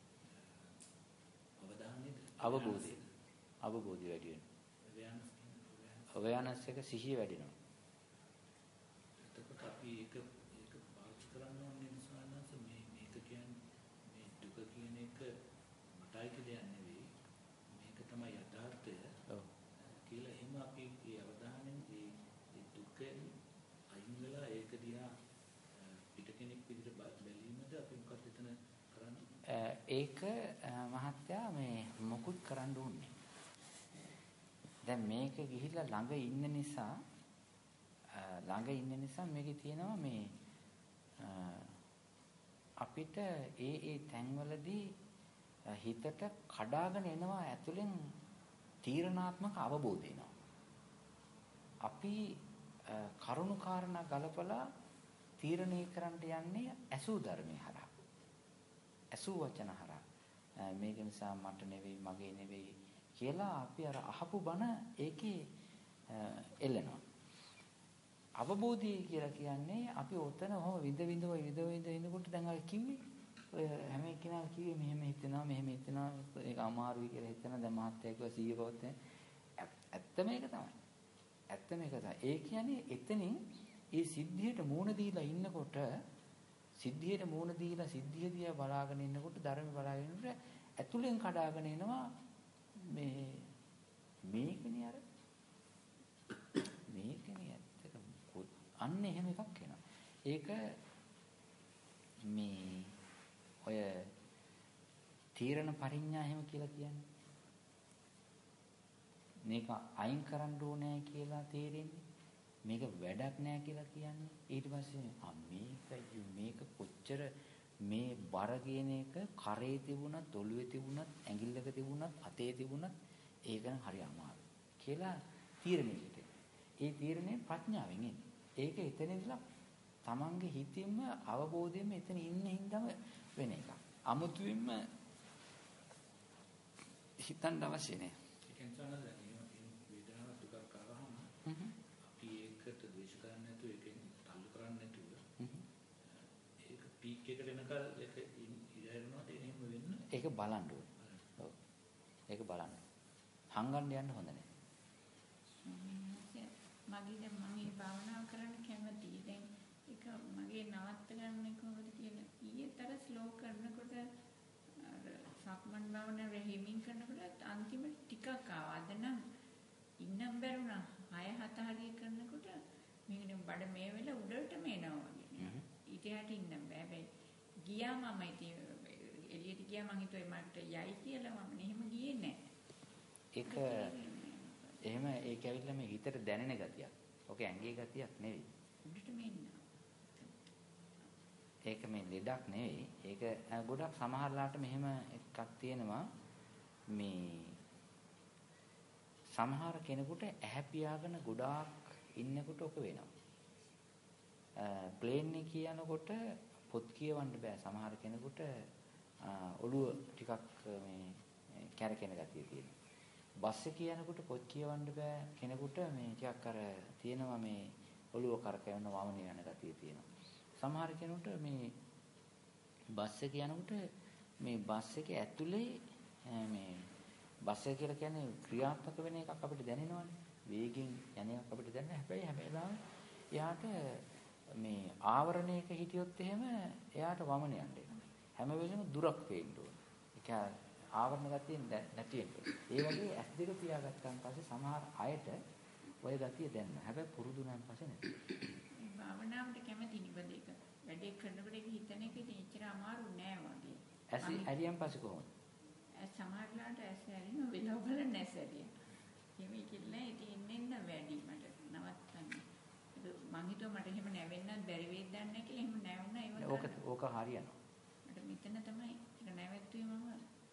අවධානයේද අවබෝධය. අවබෝධය වැඩි වෙනවා. අවයානස් එක සිහිය වැඩිනවා. එතකොට අපි ඒක ඒක පාවිච්චි කරන්න ඕනේ නිසානස මේ මේක කියන්නේ මේ දුක කියන එක මටයි කියලා නෙවෙයි මේක තමයි යථාර්ථය. ඔව්. කියලා එහෙම අපි ඒ අවධානයෙන් ඒ ඒ දුකෙන් අයින් වෙලා ඒක දිහා පිට කෙනෙක් විදිහට බැලීමද අපි මොකක්ද එතන කරන්නේ? ඒක මහත්තයා මේ මොකුත් කරන්න ඕනේ. දැන් මේක ගිහිල්ලා ළඟ ඉන්න නිසා ළඟ ඉන්න නිසා මේකේ තියෙනවා මේ අපිට ඒ ඒ තැන්වලදී හිතට කඩාගෙන එනවා ඇතුලෙන් තීරණාත්මක අවබෝධ එනවා. අපි කරුණු කාරණා ගලපලා තීරණය කරන්න යන්නේ ඇසූ ධර්මයේ හරහා. ඇසූ වචන හරහා. මේක නිසා මට නෙවෙයි මගේ නෙවෙයි කියලා අපි අර අහපු බණ ඒකේ එල්ලනවා. අවබෝධය කියලා කියන්නේ අපි ඔතන ඔහොම විඳ විඳ විඳ විඳ ඉන්නකොට දැන් අර කිව්වේ ඔය හැම කෙනාම කිව්වේ මෙහෙම හිතෙනවා මෙහෙම හිතෙනවා ඒක අමාරුයි කියලා හිතන දැන් මහත්තයා කිව්වා සිහිය පවත්වන්න. ඇත්තම ඒක තමයි. ඇත්තම ඒක තමයි. ඒ කියන්නේ එතනින් ඒ සිද්ධියට මූණ දීලා ඉන්නකොට සිද්ධියට මූණ දීලා සිද්ධිය දිහා බලාගෙන ඉන්නකොට ධර්ම බලාගෙන ඉන්නකොට ඇතුලෙන් කඩාගෙන එනවා මේ මේකනේ අර මේකනේ ඇත්තටම අන්න එහෙම එකක් එනවා. ඒක මේ ඔය තීරණ පරිඥා එහෙම කියලා කියන්නේ. මේක අයින් කරන්න ඕනේ කියලා තේරෙන්නේ. මේක වැඩක් නෑ කියලා කියන්නේ. ඊට පස්සේ ආ මේක මේක කොච්චර මේ බර කියන එක කරේ තිබුණත් ඔළුවේ තිබුණත් ඇඟිල්ලක තිබුණත් අතේ තිබුණත් ඒක නම් හරි අමාරුයි කියලා තීරණයකට. ඒ තීරණය ප්‍රඥාවෙන් එන්නේ. ඒක එතන ඉඳලා තමන්ගේ හිතින්ම අවබෝධයෙන්ම එතන ඉන්න හින්දාම වෙන එකක්. අමුතුවෙන්ම හිතන්න අවශ්‍ය නෑ. ඒ කියන්නේ වේදනාවක් දුකක් ආවම අපි ඒකට ද්වේෂ කරන්නේ නැතුව ඒකෙන් තල්ලු කරන්නේ නැතුව ඒක පීක් එකට එනකල් ඒක ඉරනවා එහෙම වෙන්න ඒක බලන්න ඕනේ. ඔව්. ඒක බලන්න. හංගන්න යන්න හොඳ නැහැ. මගේ දැන් මම මේ භාවනාව කරන්න කැමතියි. දැන් ඒක මගේ නවත්ත ගන්න කොහොමද කියලා ඊයේතර ස්ලෝ කරනකොට අර සක්මන් භාවනාව රෙහිමින් කරනකොට අන්තිමට ටිකක් ආවා. අද නම් ඉන්නම් බැරුණා. හය හත හරිය කරනකොට මේකනේ බඩ මේ වෙලාව උඩටම එනවා වගේ. ඊට යට ඉන්නම් බෑ. හැබැයි ගියා මම ඉතින් එළියට ගියා මං හිතුවේ මට යයි කියලා මම එහෙම ගියේ නෑ. ඒක එහෙම ඒක ඇවිල්ලා මේ හිතට දැනෙන ගතියක්. ඔක ඇඟේ ගතියක් නෙවෙයි. උඩටම එන්න. ඒක මේ ලෙඩක් නෙවෙයි. ඒක ගොඩක් සමහරලාට මෙහෙම එකක් තියෙනවා. මේ සමහර කෙනෙකුට ඇහැ පියාගෙන ගොඩාක් ඉන්නකොට ඔක වෙනවා. ප්ලේන් එකේ යනකොට පොත් කියවන්න බෑ. සමහර කෙනෙකුට ඔළුව ටිකක් මේ කැරකෙන ගතිය තියෙනවා. බස් එකේ යනකොට පොත් කියවන්න බෑ. කෙනෙකුට මේ ටිකක් අර තියෙනවා මේ ඔළුව කරකැවෙන වමනේ යන ගතිය තියෙනවා. සමහර කෙනෙකුට මේ බස් එකේ යනකොට මේ බස් එකේ ඇතුලේ මේ බස් එක කියලා කියන්නේ ක්‍රියාත්මක වෙන එකක් අපිට දැනෙනවනේ. වේගෙන් යන එකක් අපිට දැනෙන. හැබැයි හැම වෙලාවෙම එයාට මේ ආවරණයක හිටියොත් එහෙම එයාට වමන යන්න එනවා. හැම වෙලෙම දුරක් පේන්න ඕනේ. ඒක ආවරණ ගතිය නැති වෙනවා. ඒ වගේ ඇස් දෙක පියාගත්තාන් පස්සේ සමහර අයට ওই ගතිය දැනෙනවා. හැබැයි පුරුදු නම් පස්සේ නැති. මේ භාවනාවට කැමති නිබඳ එක. වැඩේ කරනකොට ඒක හිතන එක ඉතින් එච්චර අමාරු නෑ වගේ. ඇස් ඇරියන් පස්සේ කොහොමද? ඇස් සමහරලාට ඇස් ඇරින වෙලාව බලන්න ඇස් ඇරිය. එහෙම කිල්ලයි ඉතින් එන්න වැඩි මට නවත්තන්න. මං හිතුවා මට එහෙම නැවෙන්නත් බැරි වෙයිද දන්නේ නැහැ කියලා. එහෙම නැවුණා ඒව. ඕක ඕක හරියනවා. මට මෙතන තමයි ඒක නැවැත්තුවේ මම.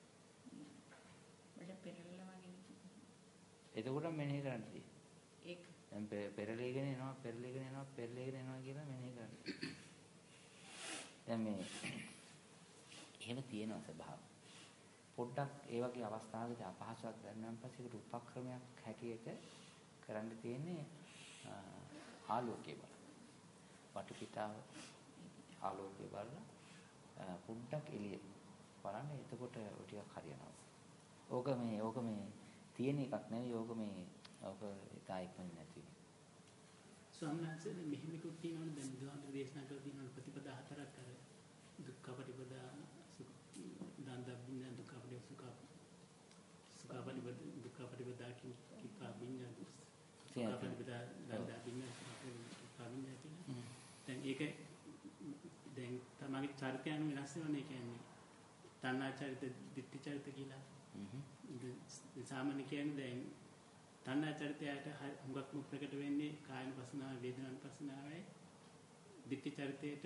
වල පෙරලලා වගේ නෙමෙයි. එතකොට මෙනෙහි කරන්නේ. ඒක දැන් පෙරලීගෙන එනවා පෙරලීගෙන එනවා පෙරලීගෙන එනවා කියලා මෙනෙහි කරන්නේ. දැන් මේ එහෙම තියෙනවා ස්වභාව. පොඩ්ඩක් ඒ වගේ අවස්ථාවකදී අපහසුයක් දැනෙනන් පස්සේ ඒක උපක්‍රමයක් හැටියට කරන්න තියෙන්නේ ආලෝකය බලන්න. වටපිටාව ආලෝකය බලලා පොඩ්ඩක් එළිය බලන්න. එතකොට ඔය ටිකක් හරියනවා. ඕක මේ ඕක මේ තියෙන එකක් නෙවෙයි. ඕක මේ ඕක ඉතාලෙකින් නැති. ස්වාමීන් වහන්සේ මෙහෙම එකක් තියෙනවනේ දැන් බුදුහාමුදුරේ දේශනා කරලා තියෙනවා ප්‍රතිපදා හතරක් අර දුක්ඛ ප්‍රතිපදා දන්දබ්බින්න දුක්ඛ ප්‍රතිපදා සුඛ සුඛ ප්‍රතිපදා දුක්ඛ ප්‍රතිපදා කිප්පා විඤ්ඤා දුස් සුඛ ප්‍රතිපදා දන්දබ්බින්න සුඛ ප්‍රතිපදා කියන දැන් ඒක දැන් තමයි චරිතයන් වෙනස් වෙනවා කියන්නේ තණ්හා චරිත ditthi චරිත කියලා සාමාන්‍ය කියන්නේ දැන් තණ්හා චරිතයට හුඟක්ම ප්‍රකට වෙන්නේ කායනුපස්සනාව වේදනානුපස්සනාවයි ditthi චරිතයට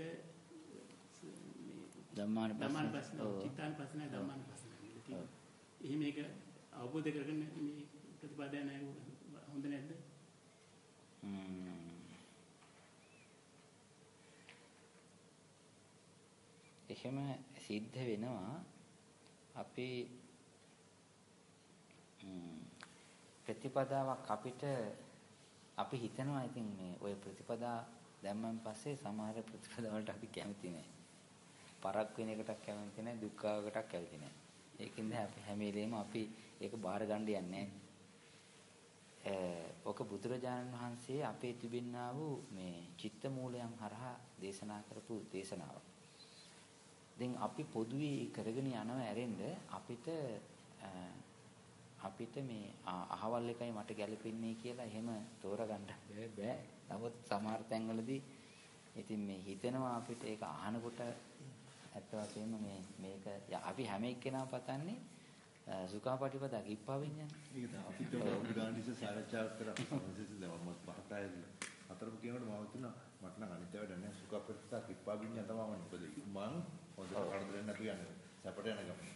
ධම්මානුපස්සනාව චිත්තානුපස්සනාව ධම්මානුපස්සනාව කියලා තියෙනවා. එහෙම මේක අවබෝධ කරගන්න මේ ප්‍රතිපදාව නෑ හොඳ නැද්ද? එහෙම සිද්ධ වෙනවා අපි ප්‍රතිපදාවක් අපිට අපි හිතනවා ඉතින් මේ ওই ප්‍රතිපදා දැම්මන් පස්සේ සමහර ප්‍රතිපදාවලට අපි කැමති නෑ. පරක් වෙන එකටත් කැමති නෑ, දුක්ඛාවකටත් කැමති නෑ. ඒකින්ද අපි හැම වෙලේම අපි ඒක බාර ගන්න යන්නේ නෑ. ඔක බුදුරජාණන් වහන්සේ අපේ තිබෙන්නා වූ මේ චිත්ත මූලයන් හරහා දේශනා කරපු දේශනාවක්. දැන් අපි පොදුවේ කරගෙන යනව ඇරෙන්න අපිට අපිට මේ අහවල් එකයි මට ගැලපෙන්නේ කියලා එහෙම තෝරගන්න බෑ. නමුත් සමහර තැන්වලදී ඉතින් මේ හිතෙනවා අපිට ඒක අහනකොට ඇත්ත වශයෙන්ම මේ මේක අපි හැම එක්කෙනා පතන්නේ සුඛාපටිපදා කිප්පා විඤ්ඤාණ. ඒක තමයි අපිට උදාහරණ ඉස්ස සාරචාර කරා. මොකද දැන් මම පහටයි හතරම කියනකොට මම හිතුණා මට නම් අනිත් ඒවා දැන් සුඛාපටිපදා කිප්පා විඤ්ඤාණ තමයි මම ඉපදෙයි. මං හොඳ කරදරෙන් නැතු යන්නේ. සැපට යන ගමන.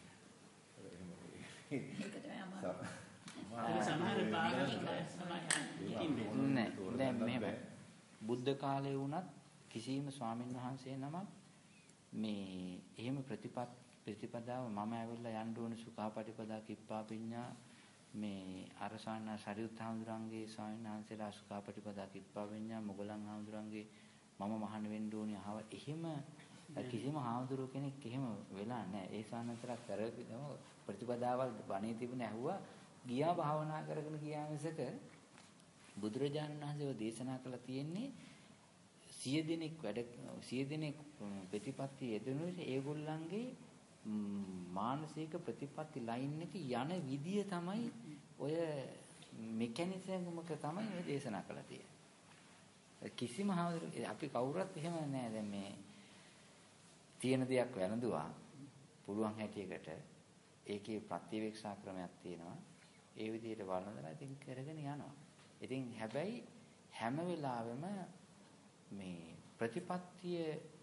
ඒක තමයි අමාරු. සමහර පාරවල් නෑ දැන් මෙහෙම බුද්ධ කාලේ වුණත් කිසිම ස්වාමීන් වහන්සේ නමක් මේ එහෙම ප්‍රතිපත් ප්‍රතිපදාව මම ඇවිල්ලා යන්න ඕන සුඛාපටිපදා කිප්පා විඤ්ඤා මේ අරසාන සරියුත් හාමුදුරන්ගේ ස්වාමීන් වහන්සේලා සුඛාපටිපදා කිප්පා විඤ්ඤා මොගලන් හාමුදුරන්ගේ මම මහාන වෙන්න ඕනේ අහව එහෙම කිසිම හාමුදුරුව කෙනෙක් එහෙම වෙලා නැහැ. ඒ සානතර කරපිටම ප්‍රතිපදාවල් බණේ තිබුණ ඇහුවා ගියා භාවනා කරගෙන ගියා මිසක බුදුරජාණන් වහන්සේව දේශනා කළා තියෙන්නේ සිය දිනක් වැඩ සිය දිනක් ප්‍රතිපත්ති යෙදුණු ඒගොල්ලන්ගේ මානසික ප්‍රතිපත්ති ලයින් එක යන විදිය තමයි ඔය මෙකැනිසම් එක තමයි මේ දේශනා කළා තියෙන්නේ. කිසිම හාමුදුරුවෝ අපි කවුරුත් එහෙම නෑ. දැන් මේ තියෙන දෙයක් වැළඳුවා පුළුවන් හැටියකට ඒකේ ප්‍රතිවේක්ෂා ක්‍රමයක් තියෙනවා. ඒ විදිහට වළඳලා ඉතින් කරගෙන යනවා. ඉතින් හැබැයි හැම වෙලාවෙම මේ ප්‍රතිපත්තිය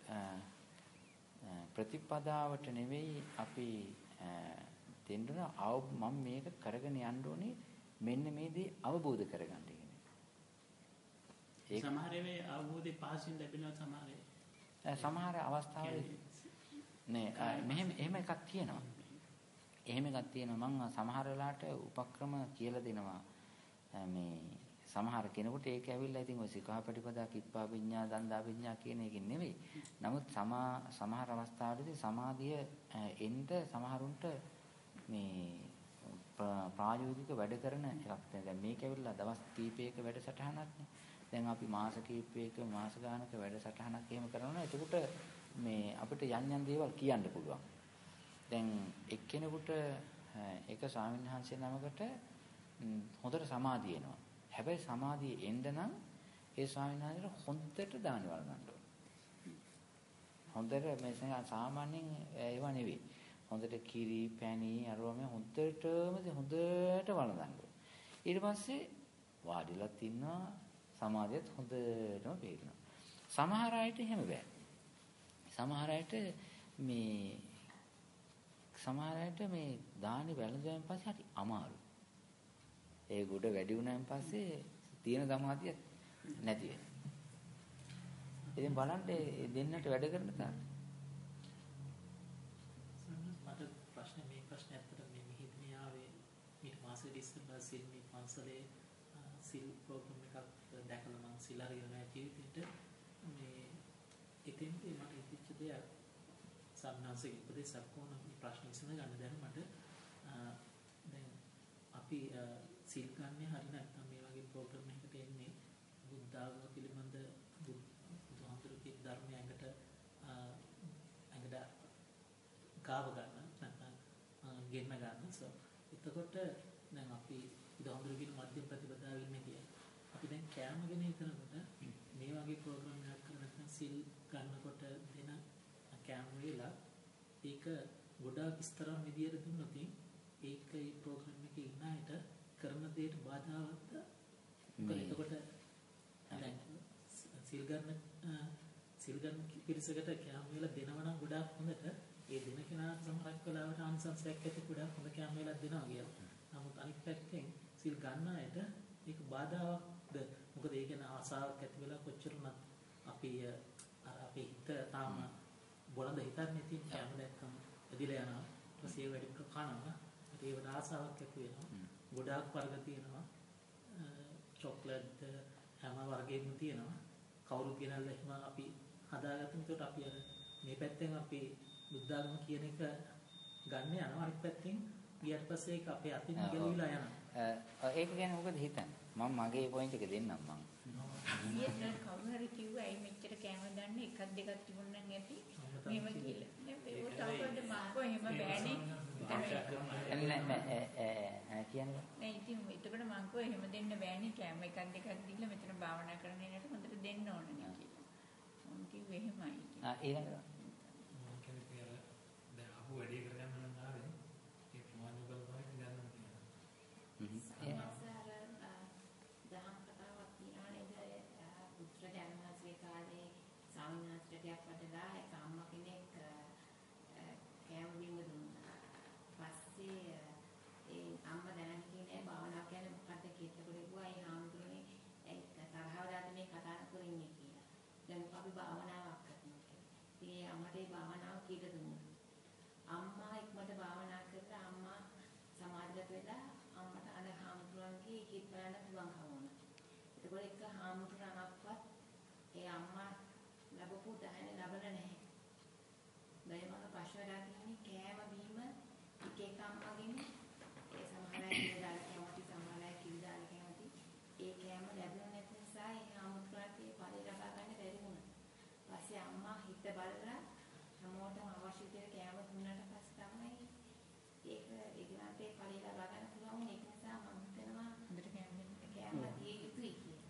ප්‍රතිපදාවට නෙවෙයි අපි දෙන්න මම මේක කරගෙන යන්න ඕනේ මෙන්න මේ දේ අවබෝධ කරගන්න කියන්නේ. ඒක සමහර වෙලාවෙ අවබෝධය පහසුවෙන් ලැබෙනවා සමහර සමහර අවස්ථාවල නේ මෙහෙම එහෙම එකක් තියෙනවා. එහෙම එකක් තියෙනවා මම සමහර වෙලාවට උපක්‍රම කියලා දෙනවා මේ සමහර කෙනෙකුට ඒක ඇවිල්ලා ඉතින් ඔය සිකාපටිපදා කිප්පා විඤ්ඤා දන්දා විඤ්ඤා කියන එකකින් නෙවෙයි. නමුත් සමා සමහර අවස්ථාවලදී සමාධිය එන්න සමහරුන්ට මේ ප්‍රායෝගික වැඩ කරන එකක්. දැන් මේක ඇවිල්ලා දවස් කීපයක වැඩසටහනක් නේ. දැන් අපි මාස කීපයක මාස ගානක වැඩසටහනක් එහෙම කරනවා. එතකොට මේ අපිට යම් යම් දේවල් කියන්න පුළුවන්. දැන් එක්කෙනෙකුට ඒක ස්වාමීන් වහන්සේ නමකට හොඳට සමාධිය එනවා. හැබැයි සමාධිය එන්න නම් ඒ ස්වාමීන් වහන්සේට හොඳට දානි වළඳන්න ඕන. හොඳට මේ සාමාන්‍යයෙන් ඒව නෙවෙයි. හොඳට කිරි, පැණි, අරවම හොඳටම හොඳට වළඳන්න ඕන. ඊට පස්සේ වාඩිලත් ඉන්නවා සමාධියත් හොඳටම පේනවා. සමහර අයට එහෙම බෑ. සමහර අයට මේ සමහර අයට මේ දානි වැළඳුවාන් පස්සේ හරි අමාරු. ඒ ගොඩ වැඩි වුණාන් පස්සේ තියෙන සමාධිය නැති වෙනවා. ඉතින් බලන්න දෙන්නට වැඩ කරන තාක්. මට ප්‍රශ්න මේ ප්‍රශ්න ඇත්තට මේ මිහිඳුනේ ආවේ ඊට මාසෙක ඉස්සෙල්ලා සිල් මේ පන්සලේ සිල් ප්‍රෝග්‍රෑම් එකක් දැකලා මම සිල් අරගෙන ජීවිතේට මේ ඉතින්දී මට ඉතිච්ච දෙයක් සම්මාසික උපදේශයක් කොහොම මේ ප්‍රශ්න විසඳ ගන්න දැන් මට දැන් අපි සිල් ගන්න හරි නැත්නම් මේ වගේ ප්‍රෝග්‍රෑම් එකකට එන්නේ බුද්ධ ආගම පිළිබඳ බුදුහාමුදුරුවෝ ධර්මය ඇඟට ඇඟට ගාව ගන්න නැත්නම් ගෙන්න ගන්න. සෝ එතකොට දැන් අපි බුදුහාමුදුරුවෝ මධ්‍යම ප්‍රතිපදාව ඉන්නේ කියලා. අපි දැන් කැම ගැන හිතනකොට මේ වගේ ප්‍රෝග්‍රෑම් එකක් කරන නැත්නම් සිල් ගන්නකොට දෙන කැම වේලා ඒක ගොඩාක් ස්තරම් විදියට දුන්නොත් ඒක ඒ ප්‍රෝග්‍රෑම් එකේ ඉන්න අයට කරන දෙයට බාධාවත්ද? මොකද එතකොට දැන් සිල් ගන්න සිල් ගන්න පිරිසකට කැම වේලා දෙනවා නම් ගොඩාක් හොඳට ඒ දෙන කෙනාට සමහරක් වෙලාවට ආනිසංසයක් ඇති ගොඩාක් හොඳ කැම වේලා දෙනවා කියලා. නමුත් අනිත් පැත්තෙන් සිල් ගන්න අයට ඒක බාධාවක්ද? මොකද ඒක න ආසාවක් ඇති වෙලා කොච්චර උනත් අපි අර අපේ හිත තාම බොළඳ හිතන්නේ තියෙන කැම දැක්කම ඇදිලා යනවා. ඊට පස්සේ වැඩි කර කනවා. ඒකට ආසාවක් ඇති වෙනවා. ගොඩාක් වර්ග තියෙනවා. චොක්ලට් හැම වර්ගයක්ම තියෙනවා. කවුරු කියනල්ල එහෙම අපි හදාගත්තම ඒකට අපි අර මේ පැත්තෙන් අපි බුද්ධාගම කියන එක ගන්න යනවා. අනිත් පැත්තෙන් ඊට පස්සේ ඒක අපේ අතින් ගෙලිලා යනවා. ඒක ගැන මොකද හිතන්නේ? මම මගේ පොයින්ට් එක දෙන්නම් මම. ඊට කවුරු හරි කිව්වා ඇයි මෙච්චර කැම ගන්න එකක් දෙකක් තිබුණා නම් ඇති. මෙහෙම කියලා. නේ ඒක තවකද මාකෝ එහෙම බෑනේ. නෑ නෑ ඈ කියන්නේ. නෑ ඉතින් එතකොට මං කෝ එහෙම දෙන්න බෑනේ කැම එකක් දෙකක් දීලා මෙතන භාවනා කරන එකට හොඳට දෙන්න ඕනේ නේ කියලා. මම කිව්වේ එහෙමයි. ආ ඊළඟට මම කියන්නේ අර දැන් අහු වැඩි කරගන්න නම් ආවේ ඒ ප්‍රමාණ වල වගේ ගන්නවා කියනවා. හ්ම්. සමහර දහම් කතාවක් තියෙනවා නේද? පුත්‍ර ජනමාසේ කාලේ සාමිනාස්ටයක් වඩලා ඒක අම්මා කෙනෙක් කැම බීම දුන්නා. පස්සේ ඒ අම්මා දැනන් කියන්නේ භාවනා කියන්නේ මොකක්ද කියලා කිව්වා. ඒ හාමුදුරනේ ඒ තරහවදාට මේ කතා කරන්නේ කියලා. දැන් අපි භාවනාවක් කරනවා කියලා. ඉතින් ඒ අම්මට ඒ භාවනාව කියලා දුන්නා. අම්මා ඉක්මනට භාවනා කරලා අම්මා සමාධිගත වෙලා අම්මට අර හාමුදුරන්ගේ කිත් බලන්න පුළුවන්කම වුණා. ඒකෝල එක හාමුදුරනක්වත් ඒ අම්මා ලැබපු දහන ලැබලා නැහැ. බයමක පශුවලා කියන්නේ කෑම බීම එක එක අම්මාගෙන ඒ සමහර අය ඉඳලා කැමති සමහර අය කිල්දාල කැමති ඒ කෑම ලැබුණ නැති නිසා ඒ හාමුදුරන්ට ඒ ඵලෙ ලබා ගන්න බැරි වුණා. පස්සේ අම්මා හිත බලලා හැමෝටම අවශ්‍ය විදිහට කෑම දුන්නාට පස්සේ තමයි ඒක ඒගොල්ලන්ට ඒ ඵලෙ ලබා ගන්න පුළුවන්. ඒක නිසා මම හිතනවා හොඳට කෑම කෑම දිය යුතුයි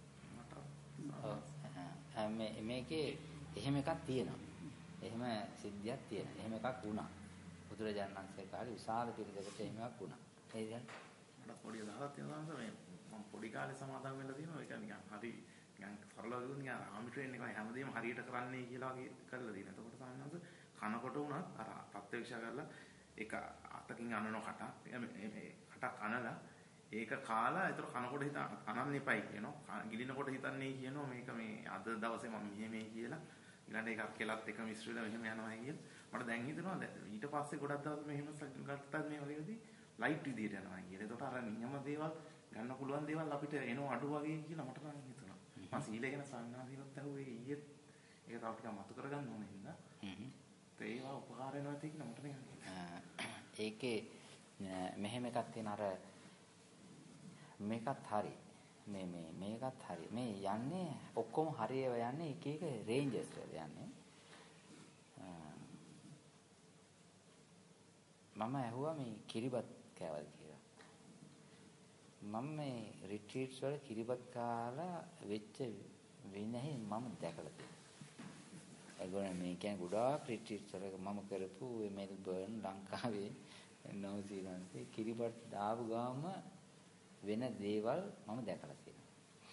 කියලා. මේ මේකේ එහෙම එකක් තියෙනවා. එහෙම සිද්ධියක් තියෙනවා. එහෙම එකක් වුණා. බුදුරජාණන් වහන්සේ කාලේ විශාල පිරිසකට එහෙම එකක් වුණා. ඒ කියන්නේ මට පොඩි දාලා තියෙනවා මේ මම පොඩි කාලේ සමාදන් වෙලා තියෙනවා. ඒක නිකන් හරි නිකන් සරලව කිව්වොත් නිකන් ආමි ට්‍රේන් එක හැමදේම හරියට කරන්නේ කියලා වගේ කරලා තියෙනවා. එතකොට තමයි කනකොට උනත් අර ප්‍රත්‍යක්ෂ කරලා ඒක අතකින් අනන කට මේ කට කනලා ඒක කාලා ඒතර කනකොට හිත අනන්න එපයි කියනවා. ගිලිනකොට හිතන්නේ කියනවා මේක මේ අද දවසේ මම මෙහෙමයි කියලා. ඊළඟ එකක් කෙලත් එක මිශ්‍ර වෙලා මෙහෙම යනවා කියලා. මට දැන් හිතෙනවා ඊට පස්සේ ගොඩක් දවස් මෙහෙම ගත්තත් මේ වගේදී ලයිට් විදියට යනවා කියලා. ඒකට අර නියම දේවල් ගන්න පුළුවන් දේවල් අපිට එනවා අඩු වගේ කියලා මට නම් හිතුණා. මම සීලය ගැන සංඥාදීවත් අහුවේ ඊයේ ඒක තව ටිකක් මතු කරගන්න ඕනේ හින්දා. හ්ම්. ඒවා උපකාර වෙනවා කියලා මට නිකන් ඒකේ මෙහෙම එකක් තියෙන අර මේකත් හරි මේ මේ මේකත් හරි මේ යන්නේ ඔක්කොම හරියව යන්නේ එක එක රේන්ජස් වල යන්නේ මම ඇහුවා මේ කිරිබත් කෑවද කියලා. මම මේ රිට්‍රීට්ස් වල කිරිබත් කාලා වෙච්ච විනහි මම දැකලා තියෙනවා. ඒගොල්ලෝ මේ කියන්නේ ගොඩාක් රිට්‍රීට්ස් වල මම කරපු මෙල්බර්න් ලංකාවේ නවසීලන්තේ කිරිබත් දාපු ගාම වෙන දේවල් මම දැකලා තියෙනවා.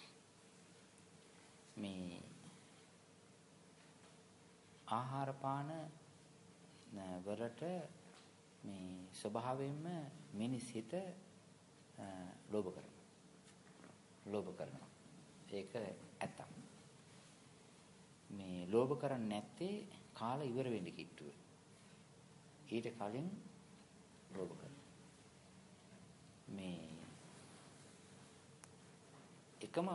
මේ ආහාර පාන වලට මේ ස්වභාවයෙන්ම මිනිස් හිත ලෝභ කරනවා. ලෝභ කරනවා. ඒක ඇත්තක්. මේ ලෝභ කරන්නේ නැත්තේ කාලා ඉවර වෙන්න කිට්ටුව. ඊට කලින් ලෝභ කරනවා. මේ එකම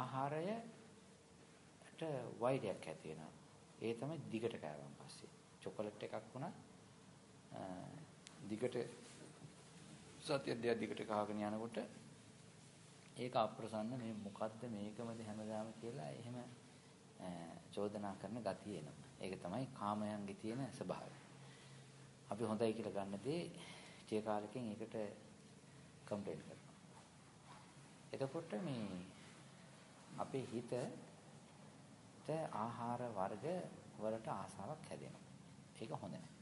ආහාරයට වෛරයක් ඇති වෙනවා. ඒ තමයි දිගට කෑවන් පස්සේ. චොකලට් එකක් වුණා දිගට සතිය දෙක දිගට කහගෙන යනකොට ඒක අප්‍රසන්න මේ මොකද්ද මේකමද හැමදාම කියලා එහෙම චෝදනා කරන ගතිය එනවා. ඒක තමයි කාමයන්ගේ තියෙන ස්වභාවය. අපි හොඳයි කියලා ගන්න දේ ටික කාලෙකින් ඒකට කම්ප්ලේන්ට් කරනවා. එතකොට මේ අපේ හිතට ආහාර වර්ග වලට ආසාවක් හැදෙනවා. ඒක හොඳ නැහැ.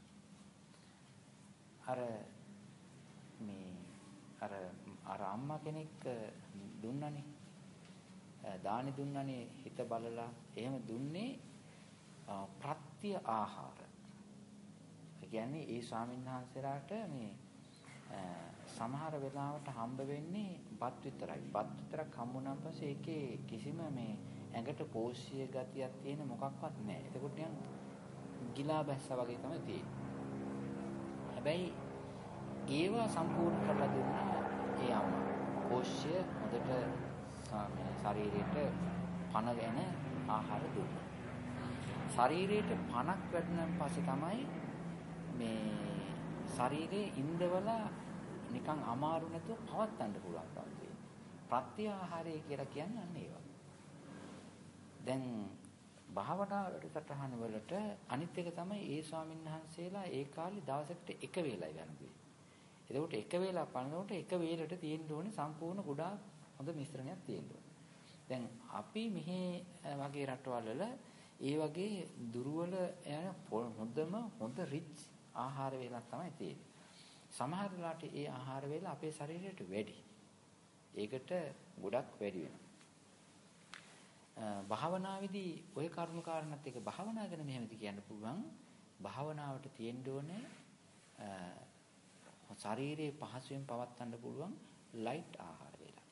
අර මේ අර අර අම්මා කෙනෙක් දුන්නනේ දානි දුන්නනේ හිත බලලා එහෙම දුන්නේ ප්‍රත්‍ය ආහාර. ඒ කියන්නේ ඒ ස්වාමීන් වහන්සේලාට මේ සමහර වෙලාවට හම්බ වෙන්නේ බත් විතරයි. බත් විතරක් හම්බුනාන් පස්සේ ඒකේ කිසිම මේ ඇඟට පෝෂ්‍ය ගතියක් තියෙන මොකක්වත් නැහැ. එතකොට නිකන් ගිලා බැස්සා වගේ තමයි තියෙන්නේ. හැබැයි ඒවා සම්පූර්ණ කරලා දුන්නා ඒ අම්මා. පෝෂ්‍ය හොඳට මේ ශරීරයට පනගෙන ආහාර දුන්නා. ශරීරයට පනක් වැටුණාන් පස්සේ තමයි මේ ශරීරයේ ඉන්දවලා නිකන් අමාරු නැතුව පවත්වන්න පුළුවන්කම තියෙන්නේ. ප්‍රත්‍ය ආහාරය කියලා කියන්නේ අන්න ඒවා. දැන් භාවනා වැඩසටහන වලට අනිත් එක තමයි ඒ ස්වාමීන් වහන්සේලා ඒ කාලේ දවසකට එක වේලයි ගන්නුවේ. එතකොට එක වේලක් පනනකොට එක වේලට තියෙන්න ඕනේ සම්පූර්ණ ගොඩාක් හොඳ මිශ්‍රණයක් තියෙන්න ඕනේ. දැන් අපි මෙහි වගේ රටවල් වල ඒ වගේ දුර්වල යන හොඳම හොඳ රිච් ආහාර වේලක් තමයි තියෙන්නේ. සමහර වෙලාවට ඒ ආහාර වේල අපේ ශරීරයට වැඩි. ඒකට ගොඩක් වැඩි වෙනවා. භාවනාවේදී ওই කරුණු කාරණාත් එක භාවනා ගැන මෙහෙමද කියන්න පුළුවන්. භාවනාවට තියෙන්න ඕනේ ශරීරයේ පහසුවෙන් පවත්වන්න පුළුවන් ලයිට් ආහාර වේලා.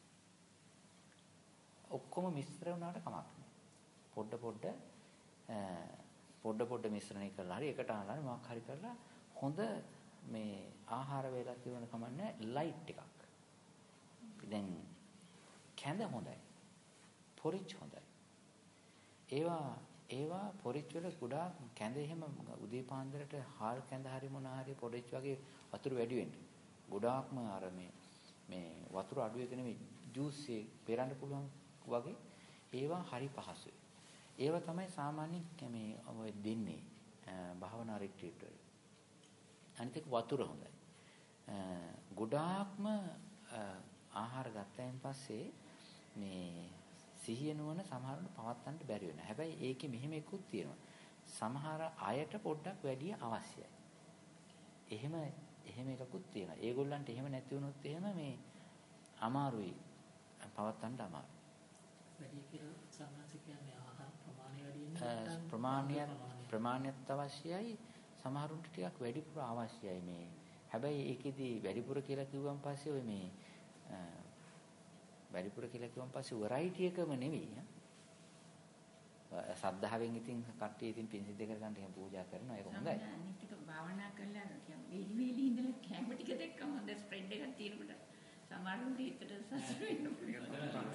ඔක්කොම මිශ්‍ර වුණාට කමක් නැහැ. පොඩ පොඩ පොඩ පොඩ මිශ්‍රණය කරලා හරි එකට අහලා මොකක් හරි කරලා හොඳ මේ ආහාර වේලා කියවන කමන්නේ ලයිට් එකක්. දැන් කැඳ හොඳයි. පොරිච් හොඳයි. ඒවා ඒවා පොරිච් වල ගොඩාක් කැඳ එහෙම උදේ පාන්දරට හාල් කැඳ හරි මොන හරි පොරිච් වගේ වතුර වැඩි වෙන්න. ගොඩාක්ම අර මේ මේ වතුර අඩු එක නෙමෙයි ජූස් එක පෙරන්න පුළුවන් වගේ ඒවා හරි පහසුයි. ඒවා තමයි සාමාන්‍යයෙන් මේ ඔය දෙන්නේ භාවනා රිට්‍රීට් වල. අනිත් එක වතුර හොඳයි. ගොඩාක්ම ආහාර ගත්තයින් පස්සේ මේ සිහිය නුවණ සමහරවිට පවත්වන්න බැරි වෙනවා. හැබැයි ඒකේ මෙහෙම එකකුත් තියෙනවා. සමහර අයට පොඩ්ඩක් වැඩි අවශ්‍යයි. එහෙම එහෙම එකකුත් තියෙනවා. ඒගොල්ලන්ට එහෙම නැති වුණොත් එහෙම මේ අමාරුයි පවත්වන්න අමාරුයි. වැඩි කියලා සම්මාස කියන්නේ ආහාර ප්‍රමාණය වැඩි වෙන ප්‍රමාණයක් ප්‍රමාණයක් අවශ්‍යයි. සමහරුන්ට ටිකක් වැඩිපුර අවශ්‍යයි මේ. හැබැයි ඒකෙදි වැඩිපුර කියලා කිව්වන් පස්සේ ඔය මේ වැඩිපුර කියලා කිව්වන් පස්සේ වෙරයිටි එකම නෙවෙයි. සද්ධාවෙන් ඉතින් කට්ටිය ඉතින් පින් සිද්ධ කරගන්න එහෙම පූජා කරනවා ඒක හොඳයි. අනිත් එක භාවනා කරලා කියන්නේ වේලි වේලි ඉඳලා කැම ටික දැක්කම හොඳ ස්ප්‍රෙඩ් එකක් තියෙනකොට සමහරුන්ට හිතට සතුට වෙන්න පුළුවන්.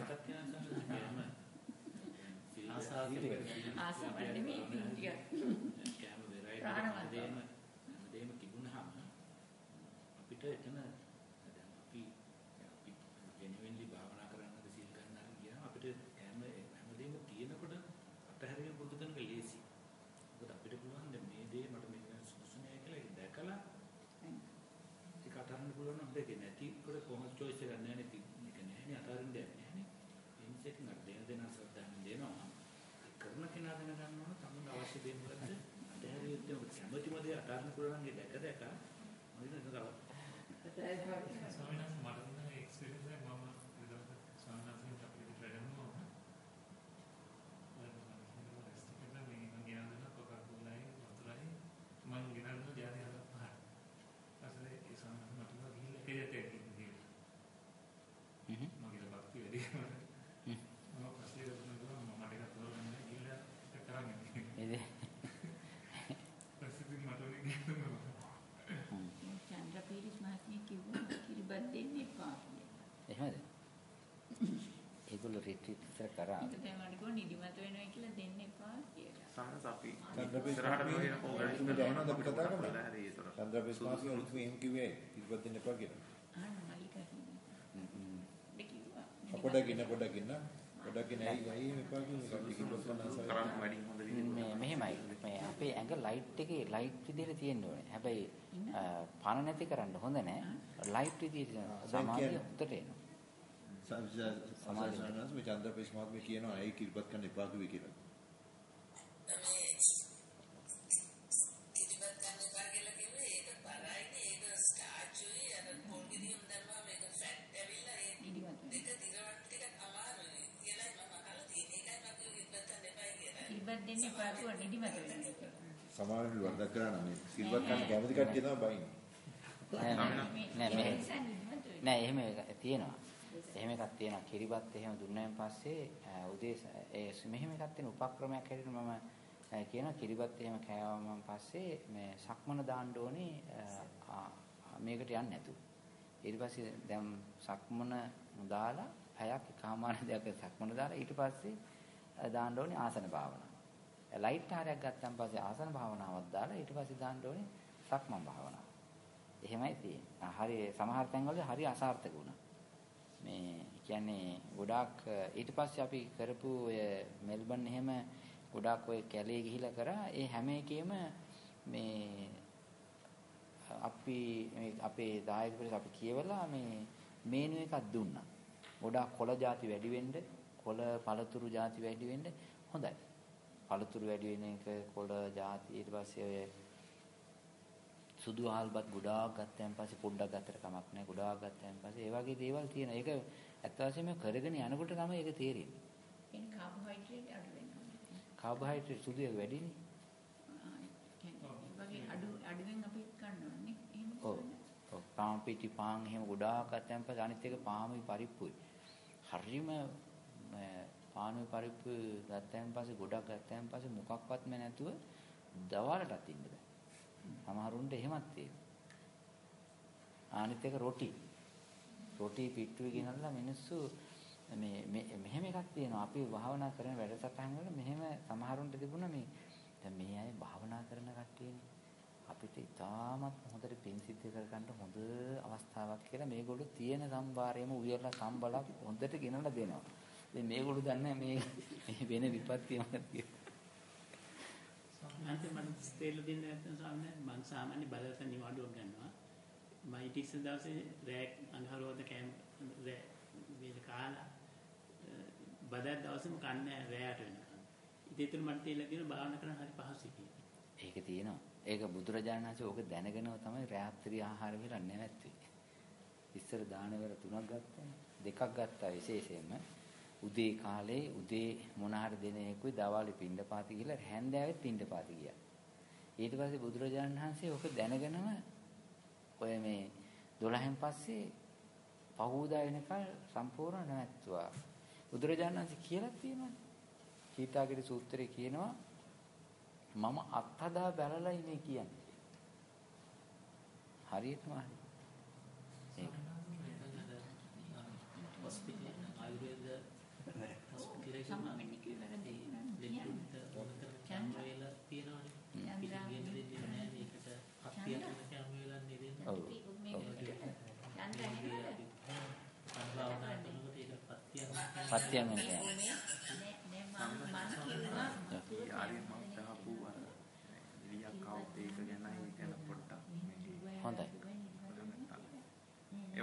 ආසාව ආසාව නෙමෙයි ඉතින් ටික. කැම වෙරයිටි දෙම දෙම තිබුණාම අපිට එතන දැන් අපි අපි ජෙනුවින්ලි භාවනා කරන්නද සීල් ගන්නද කියන අපිට හැම හැමදේම තියෙනකොට අතහැරීම පුරුදු කරන එක ලේසි. මොකද අපිට පුළුවන් මේ දේ මට මෙන්න සුසුනේ කියලා ඒක දැකලා ඒක අතහරින්න පුළුවන් කරන හොඳ කියන්නේ නැති කොට කොහොමද choice එක ගන්න නැති මේක නෑනේ අතාරින්න දෙයක් නෑනේ එනිසෙක් නඩ දෙන දෙන සත්‍යයෙන් දෙනවා කරන කෙනා දැන ගන්න ඕන තමයි අවශ්‍ය දේ මොකද්ද අතහැරිය යුත්තේ ඔබ කැමැතිම දේ අතාරින්න පුළුවන් නම් දැක දැක මොකද නේද ස්වාමීන් වහන්සේ මට තියෙන එක්ස්පීරියන්ස් එක මම විදර්ශන ස්වාමීන් වහන්සේගෙන් අපිට වැඩනවා මම ගෙනල්න ජාති හදලා පහක්. ඊපස්සේ ඒ සම්මත මට ගිහිල්ලා දෙයට ගිහින්. හ්ම්. මගේ බක්ති වැඩි කරනවා. හ්ම්. මම පස්සේ ගමනවා මම මට එකක් තෝරගන්න ගිහිල්ලා ඒක කරන්නේ. නේද? පස්සේ මට උනේ කියනවා. හ්ම්. චන්ද්‍රපීරිස් මහත්මිය කිව්වා කිරිබත් දෙන්න එපා කියලා. එහෙමද? ඒගොල්ලෝ රිට්‍රීට් ඉස්සර කරා. ඒක දැන් මට කොහොම නිදිමත වෙනවා කියලා දෙන්න එපා කියලා. සමහර අපි චන්ද්‍රපීස් ඉස්සරහට ගිහින් ඕගනිසම් එක දැනනද අපි කතා කරනවා. චන්ද්‍රපීස් මාසිය උතුම් එම් කිව්වේ කිරිබත් දෙන්න එපා කියලා. ආ මල්ලිකා කිව්වා. හ්ම්. දෙක කිව්වා. පොඩක් ඉන්න පොඩක් ඉන්න පොඩක් ඉන්න ඇයි ඇයි එපා කියන්නේ කිරිබත් කනසාව. කරන් වැඩි හොඳ විදිහට මේ මෙහෙමයි මේ අපේ ඇඟ ලයිට් එකේ ලයිට් විදිහට තියෙන්න ඕනේ. හැබැයි පණ නැති කරන්න හොඳ නෑ. ලයිට් විදිහට සමාධිය උඩට එනවා. සමාජයනස් මේ චන්ද්‍රපීස් මහත්මිය කියනවා ඇයි කිරිබත් කන්න එපා කිව්වේ කියලා. කිරිබත් දෙන්න එපා කියලා නිදිමත වෙනවා. සමාජෙ වරදක් කරා නම් කිරිබත් කන්න කැමති කට්ටිය තමයි බයින්නේ. නෑ මේ නෑ එහෙම තියෙනවා. එහෙම එකක් තියෙනවා. කිරිබත් එහෙම දුන්නාන් පස්සේ උදේ ඒ මෙහෙම එකක් තියෙන උපක්‍රමයක් හැටියට මම කියනවා කිරිබත් එහෙම කෑවම පස්සේ මේ සක්මන දාන්න ඕනේ මේකට යන්නේ නැතුව. ඊට පස්සේ දැන් සක්මන දාලා පැයක් එකමාර දෙයක් සක්මන දාලා ඊට පස්සේ දාන්න ඕනේ ආසන භාවනාව. ලයිට් ආරයක් ගත්තන් පස්සේ ආසන භාවනාවක් දාලා ඊට පස්සේ දාන්න ඕනේ සක්මන් භාවනාව. එහෙමයි තියෙන්නේ. හරි සමහර තැන්වල හරි අසාර්ථක වුණා. මේ කියන්නේ ගොඩාක් ඊට පස්සේ අපි කරපු ඔය මෙල්බන් එහෙම ගොඩාක් ඔය කැලේ ගිහිලා කරා ඒ හැම එකෙම මේ අපි අපේ දායක පිරිස අපි කියවලා මේ මේනු එකක් දුන්නා. ගොඩාක් කොළ ಜಾති වැඩි වෙන්න, කොළ පළතුරු ಜಾති වැඩි වෙන්න හොඳයි. පළතුරු වැඩි වෙන එක කොළ ಜಾති ඊට පස්සේ ඔය සුදු ආල්බත් ගොඩාක් ගත්තයන් පස්සේ පොඩ්ඩක් ගත්තට කමක් නැහැ. ගොඩාක් ගත්තයන් පස්සේ ඒ වගේ දේවල් තියෙන. ඒක ඇත්ත වශයෙන්ම කරගෙන යනකොට තමයි ඒක තේරෙන්නේ. එන්නේ කාබෝහයිඩ්‍රේට් අඩු වෙනවා. කාබෝහයිඩ්‍රේට් සුදු එක වැඩිනේ. වගේ අඩු අඩුවෙන් අපි ගන්නවනේ. එහෙම ඔව්. ඔව් පාන් පිටි පාන් එහෙම ගොඩාක් ගත්තයන් පස්සේ අනිත් එක පාමුයි පරිප්පුයි. හරිම පානුයි පරිප්පු ගත්තයන් පස්සේ ගොඩක් ගත්තයන් පස්සේ මොකක්වත්ම නැතුව දවල්ටත් ඉන්න බෑ. සමහරුන්ට එහෙමත් තියෙනවා. අනිත් එක රොටි. රොටි පිට්ටුවේ ගෙනල්ලා මිනිස්සු මේ මෙහෙම එකක් තියෙනවා. අපි භාවනා කරන වැඩසටහන් වල මෙහෙම සමහරුන්ට තිබුණා මේ දැන් මේ අය භාවනා කරන කට්ටියනේ. අපිට ඉතාමත් හොඳට පින් සිද්ධ කරගන්න හොඳ අවස්ථාවක් කියලා මේගොල්ලෝ තියෙන සම්භාරයම උයලා සම්බලක් හොඳට ගෙනල්ලා දෙනවා. ඉතින් මේගොල්ලෝ දන්නේ මේ වෙන විපත්තිය මොකක්ද කියලා. අන්තිම මම ස්ටේල් දෙන්න නැත්නම් සාමාන්‍ය මම සාමාන්‍ය බලත නිවාඩුවක් ගන්නවා. මම ඉතිස් දවසේ රෑ අඟහරුවද කෑම රෑ වේල කාලා බදා දවසේම කන්නේ රෑට වෙනකන්. ඉතින් මට තේරෙලා තියෙන භාවනා කරන හරි පහසුයි කියලා. ඒක තියෙනවා. ඒක බුදුරජාණන් වහන්සේ ඕක දැනගෙනව තමයි රාත්‍රී ආහාර විතර නැවැත්තුවේ. ඉස්සර දානවල තුනක් ගත්තා. දෙකක් ගත්තා විශේෂයෙන්ම. උදේ කාලේ උදේ මොන හරි දෙන එකකුයි දවාලි පිණ්ඩපාති ගිහලා හැන්දෑවෙත් පිණ්ඩපාති ගියා. ඊට පස්සේ බුදුරජාණන් වහන්සේ ඕක දැනගෙනම ඔය මේ දොළහෙන් පස්සේ පහුදා වෙනකල් සම්පූර්ණ නැවැත්තුවා. බුදුරජාණන් වහන්සේ කියලා තියෙනවා. කීටාගිරි සූත්‍රයේ කියනවා මම අත්හදා බැලලා ඉන්නේ කියන්නේ. හරියටම හරි. ඒක හොස්පිටල් ආයුර්වේද හොස්පිටල් එකේ සාමාන්‍ය කියලා දෙන්නෙත් කැම් වේලා තියෙනවානේ. පිටින් ගෙන දෙන්නේ නැහැ මේකට හත්තියක් වෙන කැම් වේලා නෙදෙන්නේ. ඔව්. අනුභවනා කරනකොට ඒක පත්තියක් පත්තියක් නෙමෙයි. නේ මම මම කියනවා ආරි මම දහපු අර ඉලියක් ආව ඒක ගැන හිතන පොඩ්ඩක් හොඳයි.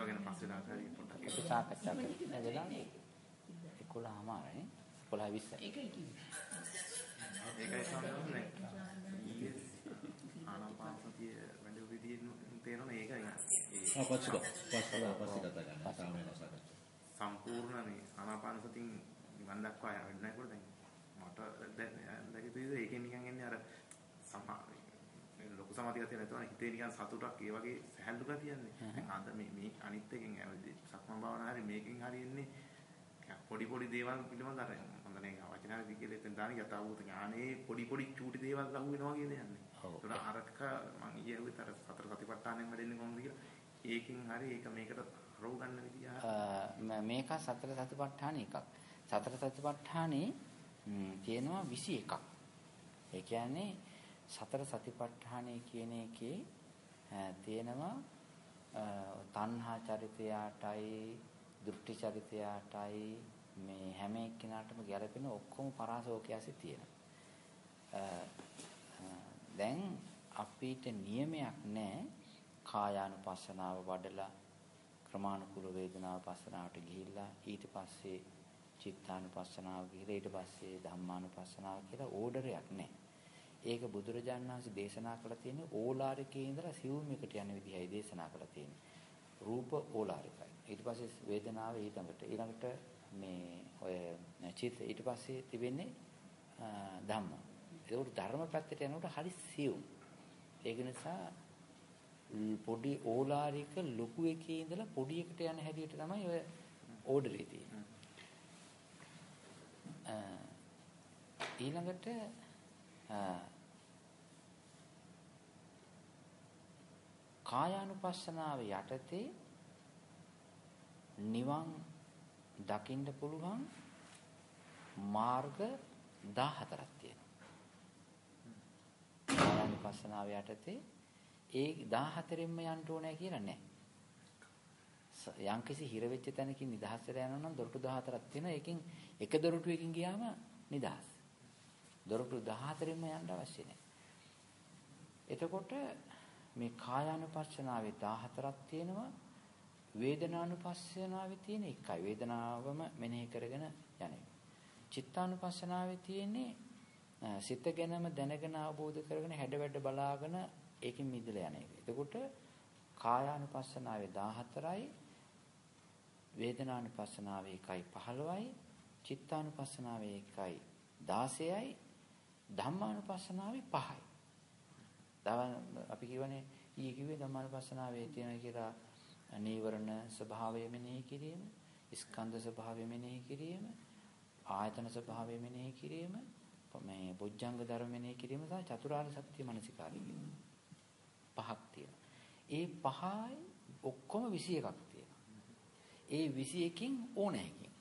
ඒවා ගැන පස්සේ දාලා හරි පොඩ්ඩක් ඒක සාකච්ඡා කරන්න වෙලාවේ එකොළහමාරනේ එකොළහ විස්සයි. ඒකයි කිව්වේ. ඒකයි සම්බන්ධනේ. ඊයේ ආනාපාන සතිය වැඩ විදිහේ තේරෙනවා ඒකයි. ආ පස්සේ පස්සේ පස්සේ කතා කරනවා. සාමයෙන් සාකච්ඡා. සම්පූර්ණ මේ ආනාපාන සතියෙන් නිවන් දක්වා යන්න වෙන්නේ නැහැ දැන්. මට දැන් දැන් ඒකෙන් නිකන් එන්නේ අර සමා ලොකු සමාධියක් තියෙන නැතුව හිතේ නිකන් සතුටක් ඒ වගේ සැහැල්ලු ගතියන්නේ. දැන් අද මේ මේ අනිත් එකෙන් සක්මන් භාවනා හරි මේකෙන් හරි එන්නේ පොඩි පොඩි දේවල් පිළිබඳ අර හොඳ නේ වචන හරි කියලා එතෙන් දාන යථාභූත ඥානේ පොඩි පොඩි චූටි දේවල් ලහු වෙනවා කියන යන්නේ. ඒක අරක මම ඊයේ හුත් අර සතර සතිපට්ඨානෙන් වැඩෙන්නේ කොහොමද කියලා ඒකෙන් හරි ඒක මේකට රව් ගන්න විදිය මේක සතර සතිපට්ඨාන එකක්. සතර සතිපට්ඨානේ තියෙනවා විසි එකක්. ඒ කියන්නේ සතර සතිපට්ඨානය කියන එකේ තියෙනවා තණ්හා චරිතයටයි දෘෂ්ටි චරිතයටයි මේ හැම එක්කිනාටම ගැලපෙන ඔක්කොම පරාසෝකයසි තියෙනවා. දැන් අපිට නියමයක් නැහැ කායානුපස්සනාව වඩලා ක්‍රමානුකූල වේදනානුපස්සනාවට ගිහිල්ලා ඊට පස්සේ චිත්තානුපස්සනාව ගිහිල්ලා ඊට පස්සේ ධම්මානුපස්සනාව කියලා ඕඩරයක් නැහැ. ඒක බුදුරජාණන් වහන්සේ දේශනා කළ තියෙන ඕලාරිකේ ඉඳලා සිවුම් එකට යන විදිහයි දේශනා කළ තියෙන්නේ. රූප ඕලාරිකයි. ඊට පස්සේ වේදනාව ඊළඟට ඊළඟට මේ ඔය චිත්ත ඊට පස්සේ තිබෙන්නේ ධම්ම. ඒක ධර්ම පැත්තට යනකොට හරි සිවුම්. ඒක නිසා පොඩි ඕලාරික ලොකු එකේ ඉඳලා පොඩි එකට යන හැටියට තමයි ඔය ඕඩරේ තියෙන්නේ. ඊළඟට කායානුපස්සනාව යටතේ නිවන් දකින්න පුළුවන් මාර්ග දහහතරක් තියෙනවා. කායානුපස්සනාව යටතේ ඒ දහහතරෙන්ම යන්න ඕනේ කියලා නැහැ. යම්කිසි හිර වෙච්ච තැනකින් නිදහස් වෙලා යනවා නම් දොරටු දහහතරක් තියෙනවා. ඒකෙන් එක දොරටුවකින් ගියාම නිදහස්. දොරටු දහහතරෙන්ම යන්න අවශ්‍ය නැහැ. එතකොට මේ කායානුපස්සනාවේ දහහතරක් තියෙනවා. වේදනානුපස්සනාවේ තියෙන එකයි. වේදනාවම මෙනෙහි කරගෙන යන්නේ. චිත්තානුපස්සනාවේ තියෙන්නේ සිත ගැනම දැනගෙන අවබෝධ කරගෙන හැඩ වැඩ බලාගෙන ඒකෙන් මිදලා යන එක. එතකොට කායානුපස්සනාවේ දහහතරයි වේදනානුපස්සනාවේ එකයි පහළොවයි චිත්තානුපස්සනාවේ එකයි දාසයයි ධම්මානුපස්සනාවේ පහයි. දවල් අපි කියවනේ ඊයේ කිව්වේ ධම්මානුපස්සනාවේ තියෙන කියලා නීවරණ ස්වභාවය මෙනෙහි කිරීම, ස්කන්ධ ස්වභාවය මෙනෙහි කිරීම, ආයතන ස්වභාවය මෙනෙහි කිරීම, මේ බොජ්ජංග ධර්ම මෙනෙහි කිරීම සහ චතුරාර්ය සත්‍ය මනසිකාරය කියන පහක් තියෙනවා. ඒ පහයි ඔක්කොම විසි එකක් තියෙනවා. ඒ විසි එකකින් ඕනෑකින්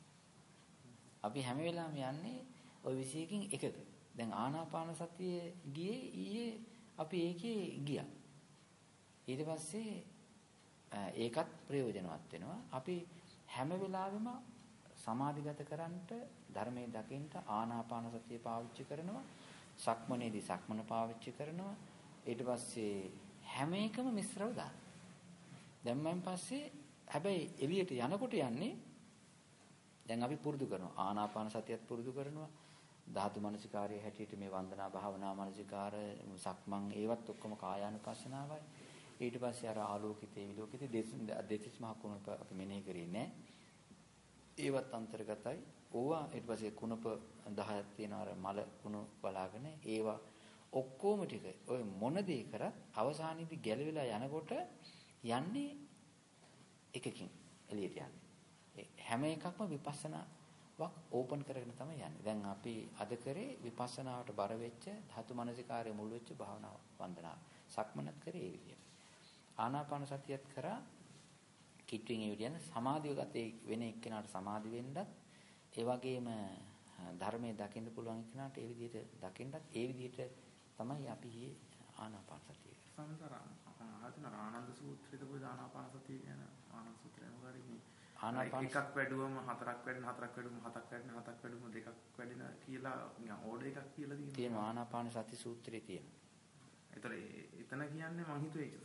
අපි හැම වෙලාවෙම යන්නේ ওই විසි එකකින් එකක. දැන් ආනාපාන සතිය ගියේ ඊයේ අපි ඒකේ ගියා. ඊට පස්සේ ඒකත් ප්‍රයෝජනවත් වෙනවා. අපි හැම වෙලාවෙම සමාධිගත කරන්නට ධර්මයේ දකින්න ආනාපාන සතිය පාවිච්චි කරනවා. සක්මනේදී සක්මන පාවිච්චි කරනවා. ඊට පස්සේ හැම එකම මිශ්‍රව දාන්න. දැම්මන් පස්සේ හැබැයි එළියට යනකොට යන්නේ දැන් අපි පුරුදු කරනවා. ආනාපාන සතියත් පුරුදු කරනවා. ධාතු මනසිකාරයේ හැටියට මේ වන්දනා භාවනා මනසිකාර සක්මන් ඒවත් ඔක්කොම කායානුපස්සනාවයි. ඊට පස්සේ අර ආලෝකිතේ විලෝකිතේ දෙතිස් මහ කුණප අපි මෙනෙහි කරේ නෑ. ඒවත් අන්තර්ගතයි. ඕවා ඊට පස්සේ කුණප දහයක් තියෙනවා අර මල කුණු බලාගෙන ඒවා ඔක්කොම ටික ඔය මොන දේ කරත් අවසානයේදී ගැලවිලා යනකොට යන්නේ එකකින් එළියට යන්නේ. හැම එකක්ම විපස්සනාවක් ඕපන් කරගෙන තමයි යන්නේ. දැන් අපි අද කරේ විපස්සනාවට බර වෙච්ච ධාතු මනසිකාරයේ මුල් වෙච්ච භාවනාව වන්දනාව. සක්මනත් කරේ ඒ විදිහට. ආනාපාන සතියත් කරා කිට්වින් ඒ විදිහට සමාධිය ගතේ වෙන එක්කෙනාට සමාධි වෙන්නත් ඒ වගේම ධර්මයේ දකින්න පුළුවන් එක්කෙනාට ඒ විදිහට දකින්නත් ඒ විදිහට තමයි අපි මේ ආනාපාන සතිය. සමතරම් ආහතන ආනන්ද සූත්‍රයේද පොද ආනාපාන සතිය කියන ආනන්ද සූත්‍රය මොකද මේ ආනාපාන එකක් වැඩුවම හතරක් වැඩෙන හතරක් වැඩුවම හතක් වැඩෙන හතක් වැඩුවම දෙකක් වැඩෙන කියලා නිකන් ඕඩර් එකක් කියලා තියෙනවා. තියෙනවා ආනාපාන සති සූත්‍රයේ තියෙනවා. ඒතර එතන කියන්නේ මං හිතුවේ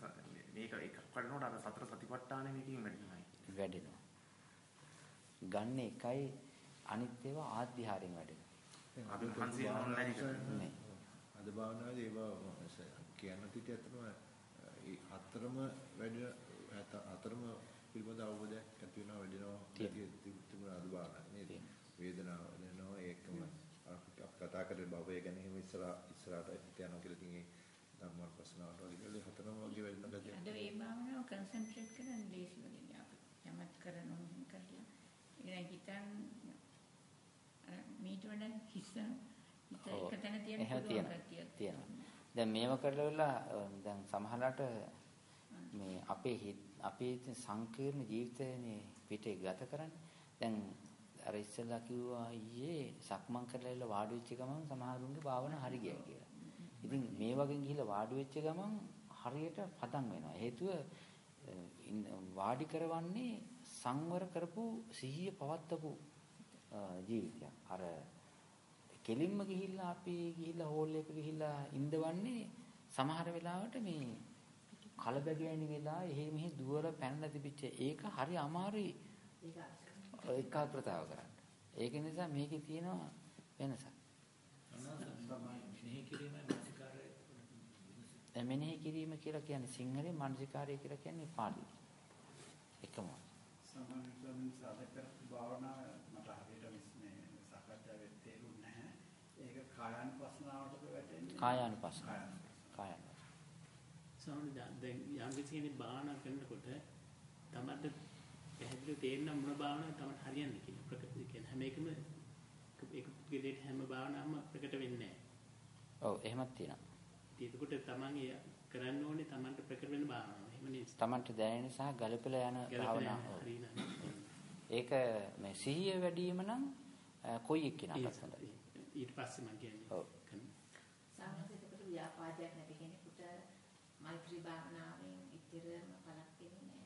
මේක එකක් වඩනකොට අර සතර සතිපට්ඨානෙ මේකෙන් වැඩිමයි. වැඩෙනවා. ගන්න එකයි අනිත් ඒවා ආධ්‍යාරයෙන් වැඩෙනවා. අද මහන්සිය නැහැ. අද භාවනාවේ ඒවා කියන්න තිට ඇත්තම ඒ හතරම වැඩි හතරම පිළිබඳ අවබෝධයක් ඇති වෙනවා වැඩිනවා තිබුණා අද භාවනාවේ නේද? වේදනාව දැනෙනවා ඒකම අපි කතා කරේ භවය ගැන එහෙම ඉස්සරහ ඉස්සරහට යනවා කියලා ඉතින් ඒ ධර්මපස්සනාවට වගේ හතරම වගේ වැඩින ගතිය. අද මේ භාවනාව කන්සන්ට්‍රේට් කරන්න ලේසි වගේ අපි යමත් කරනවා නම් කරලා ඉතින් හිතන් මීට වඩා හිස්සන හිත එක තැන තියෙන පුළුවන් කතියක් තියෙනවා. දැන් මේව කරලා දැන් සමහරලාට මේ අපේ අපේ සංකීර්ණ ජීවිතයනේ පිටේ ගත කරන්නේ. දැන් අර ඉස්සෙල්ලා කිව්වා ඊයේ සක්මන් කරලා ඉල වාඩි වෙච්ච ගමන් සමහරුන්ගේ භාවනාව හරි ගියා කියලා. ඉතින් මේ වගේ ගිහිල්ලා වාඩි වෙච්ච ගමන් හරියට පදම් වෙනවා. හේතුව වාඩි කරවන්නේ සංවර කරපු සිහිය පවත්වපු ජීවිතයක්. අර කෙලින්ම ගිහිල්ලා අපි ගිහිල්ලා හෝල් එක ගිහිල්ලා ඉඳවන්නේ සමහර වෙලාවට මේ කලබගෑනි වෙලා එහෙ මෙහෙ දුවර පැනලා තිබිච්ච ඒක හරි අමාරුයි ඒකාග්‍රතාව කරන්න. ඒක නිසා මේකේ තියෙනවා වෙනසක්. මෙනෙහි කිරීම මානසිකාරය. මෙනෙහි කිරීම කියලා කියන්නේ සිංහලෙන් මානසිකාරය කියලා කියන්නේ පාලි. එකම. සම්මානිකවම සාධක භාවනාව මට හරියට මේ සාකච්ඡාවේ තේරුන්නේ නැහැ. ඒක කායානුපස්සනාවටද වැටෙන්නේ? කායානුපස්සනාව. කායානුපස්සනාව. සෝනි දැන් යම් කිසි කෙනෙක් භාවනා කරනකොට තමයි පැහැදිලිව තේරෙන මොන භාවනාවක් තමයි හරියන්නේ කියලා ප්‍රකට කියන්නේ හැම එකම ඒක පුද්ගලයාට හැම භාවනාවක්ම ප්‍රකට වෙන්නේ නැහැ. ඔව් එහෙමත් තියෙනවා. ඒකකොට තමන්ගේ කරන්න ඕනේ තමන්ට ප්‍රකට වෙන භාවනාව. එහෙම නෙවෙයි. තමන්ට දැනෙන සහ ගලපලා යන භාවනාව. ඒක මේ සිහිය වැඩි වීම නම් කොයි එක්කිනාටත් හොඳයි. ඊට පස්සේ මම කියන්නේ. ඔව්. සාමාන්‍යයෙන් ව්‍යාපාදයක් නැති කෙනෙකුට මෛත්‍රී භාවනාවෙන් ඉතරම පළක් දෙන්නේ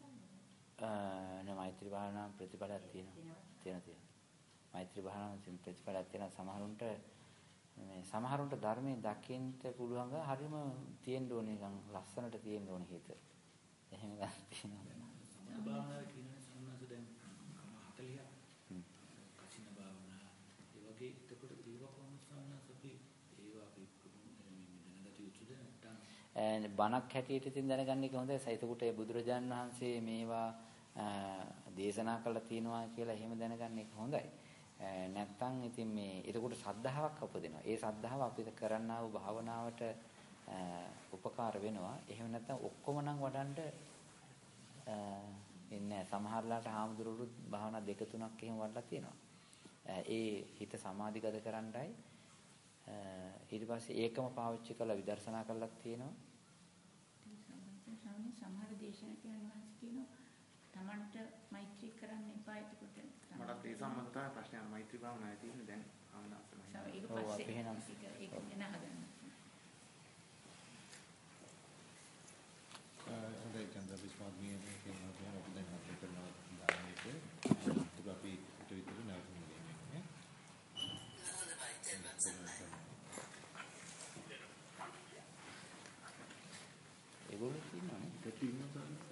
නැහැ නේද? මෛත්‍රී භාවනාව ප්‍රතිඵලයක් තියෙනවා. තියෙන තියෙන. මෛත්‍රී භාවනාවෙන් ප්‍රතිඵලයක් තියෙන සමහරුන්ට මේ සමහරුන්ට ධර්මයේ දකින්න පුළුවන් ගා හරිම තියෙන්න ඕනේ නිකන් ලස්සනට තියෙන්න ඕනේ හිත. එහෙම ගන්න තියෙනවා. භාවනාවේ කියන සම්මාස දැන් හතලිය කසින භාවනා ඒ වගේ එතකොට ඒවා කොහොමද සම්මාස අපි ඒවා අපි දැනගත යුතුද නැත්නම් බණක් හැටියට ඉතින් දැනගන්න එක හොඳයි. ඒකට ඒ බුදුරජාණන් වහන්සේ මේවා දේශනා කළා තියෙනවා කියලා එහෙම දැනගන්න එක හොඳයි. නැත්තම් ඉතින් මේ ඒකට සද්ධාාවක් උපදිනවා. ඒ සද්ධාව අපිට කරන්නා වූ භාවනාවට උපකාර වෙනවා. එහෙම නැත්නම් ඔක්කොම නම් වඩන්න ඉන්නේ සමහරලාට හාමුදුරුවෝ භාවනා දෙක තුනක් එහෙම වඩලා තියෙනවා. ඒ හිත සමාධිගත කරන්නයි ඊට පස්සේ ඒකම පාවිච්චි කරලා විදර්ශනා කළාක් තියෙනවා. සමහර දේශනා කියනවා කියනවා තමන්ට මෛත්‍රී කරන්න එපා එතකොට මටත් ඒ සම්බන්ධතාවය ප්‍රශ්නයක් මෛත්‍රී භාවනාවේ තියෙන දැන් ආනන්දසමයි. ඔව් අපි එහෙනම් ඒක එන හදන්න. හොඳයි චන්ද්‍ර විශ්වාසීය මේකේ මොකද අපි දැන් අපිට කරනවා දාන්නේට ඒක අපි ඊට විතර නැවතුනේ නේ. ඒගොල්ලෝ කියනවා නේ. ඒක තියෙනවා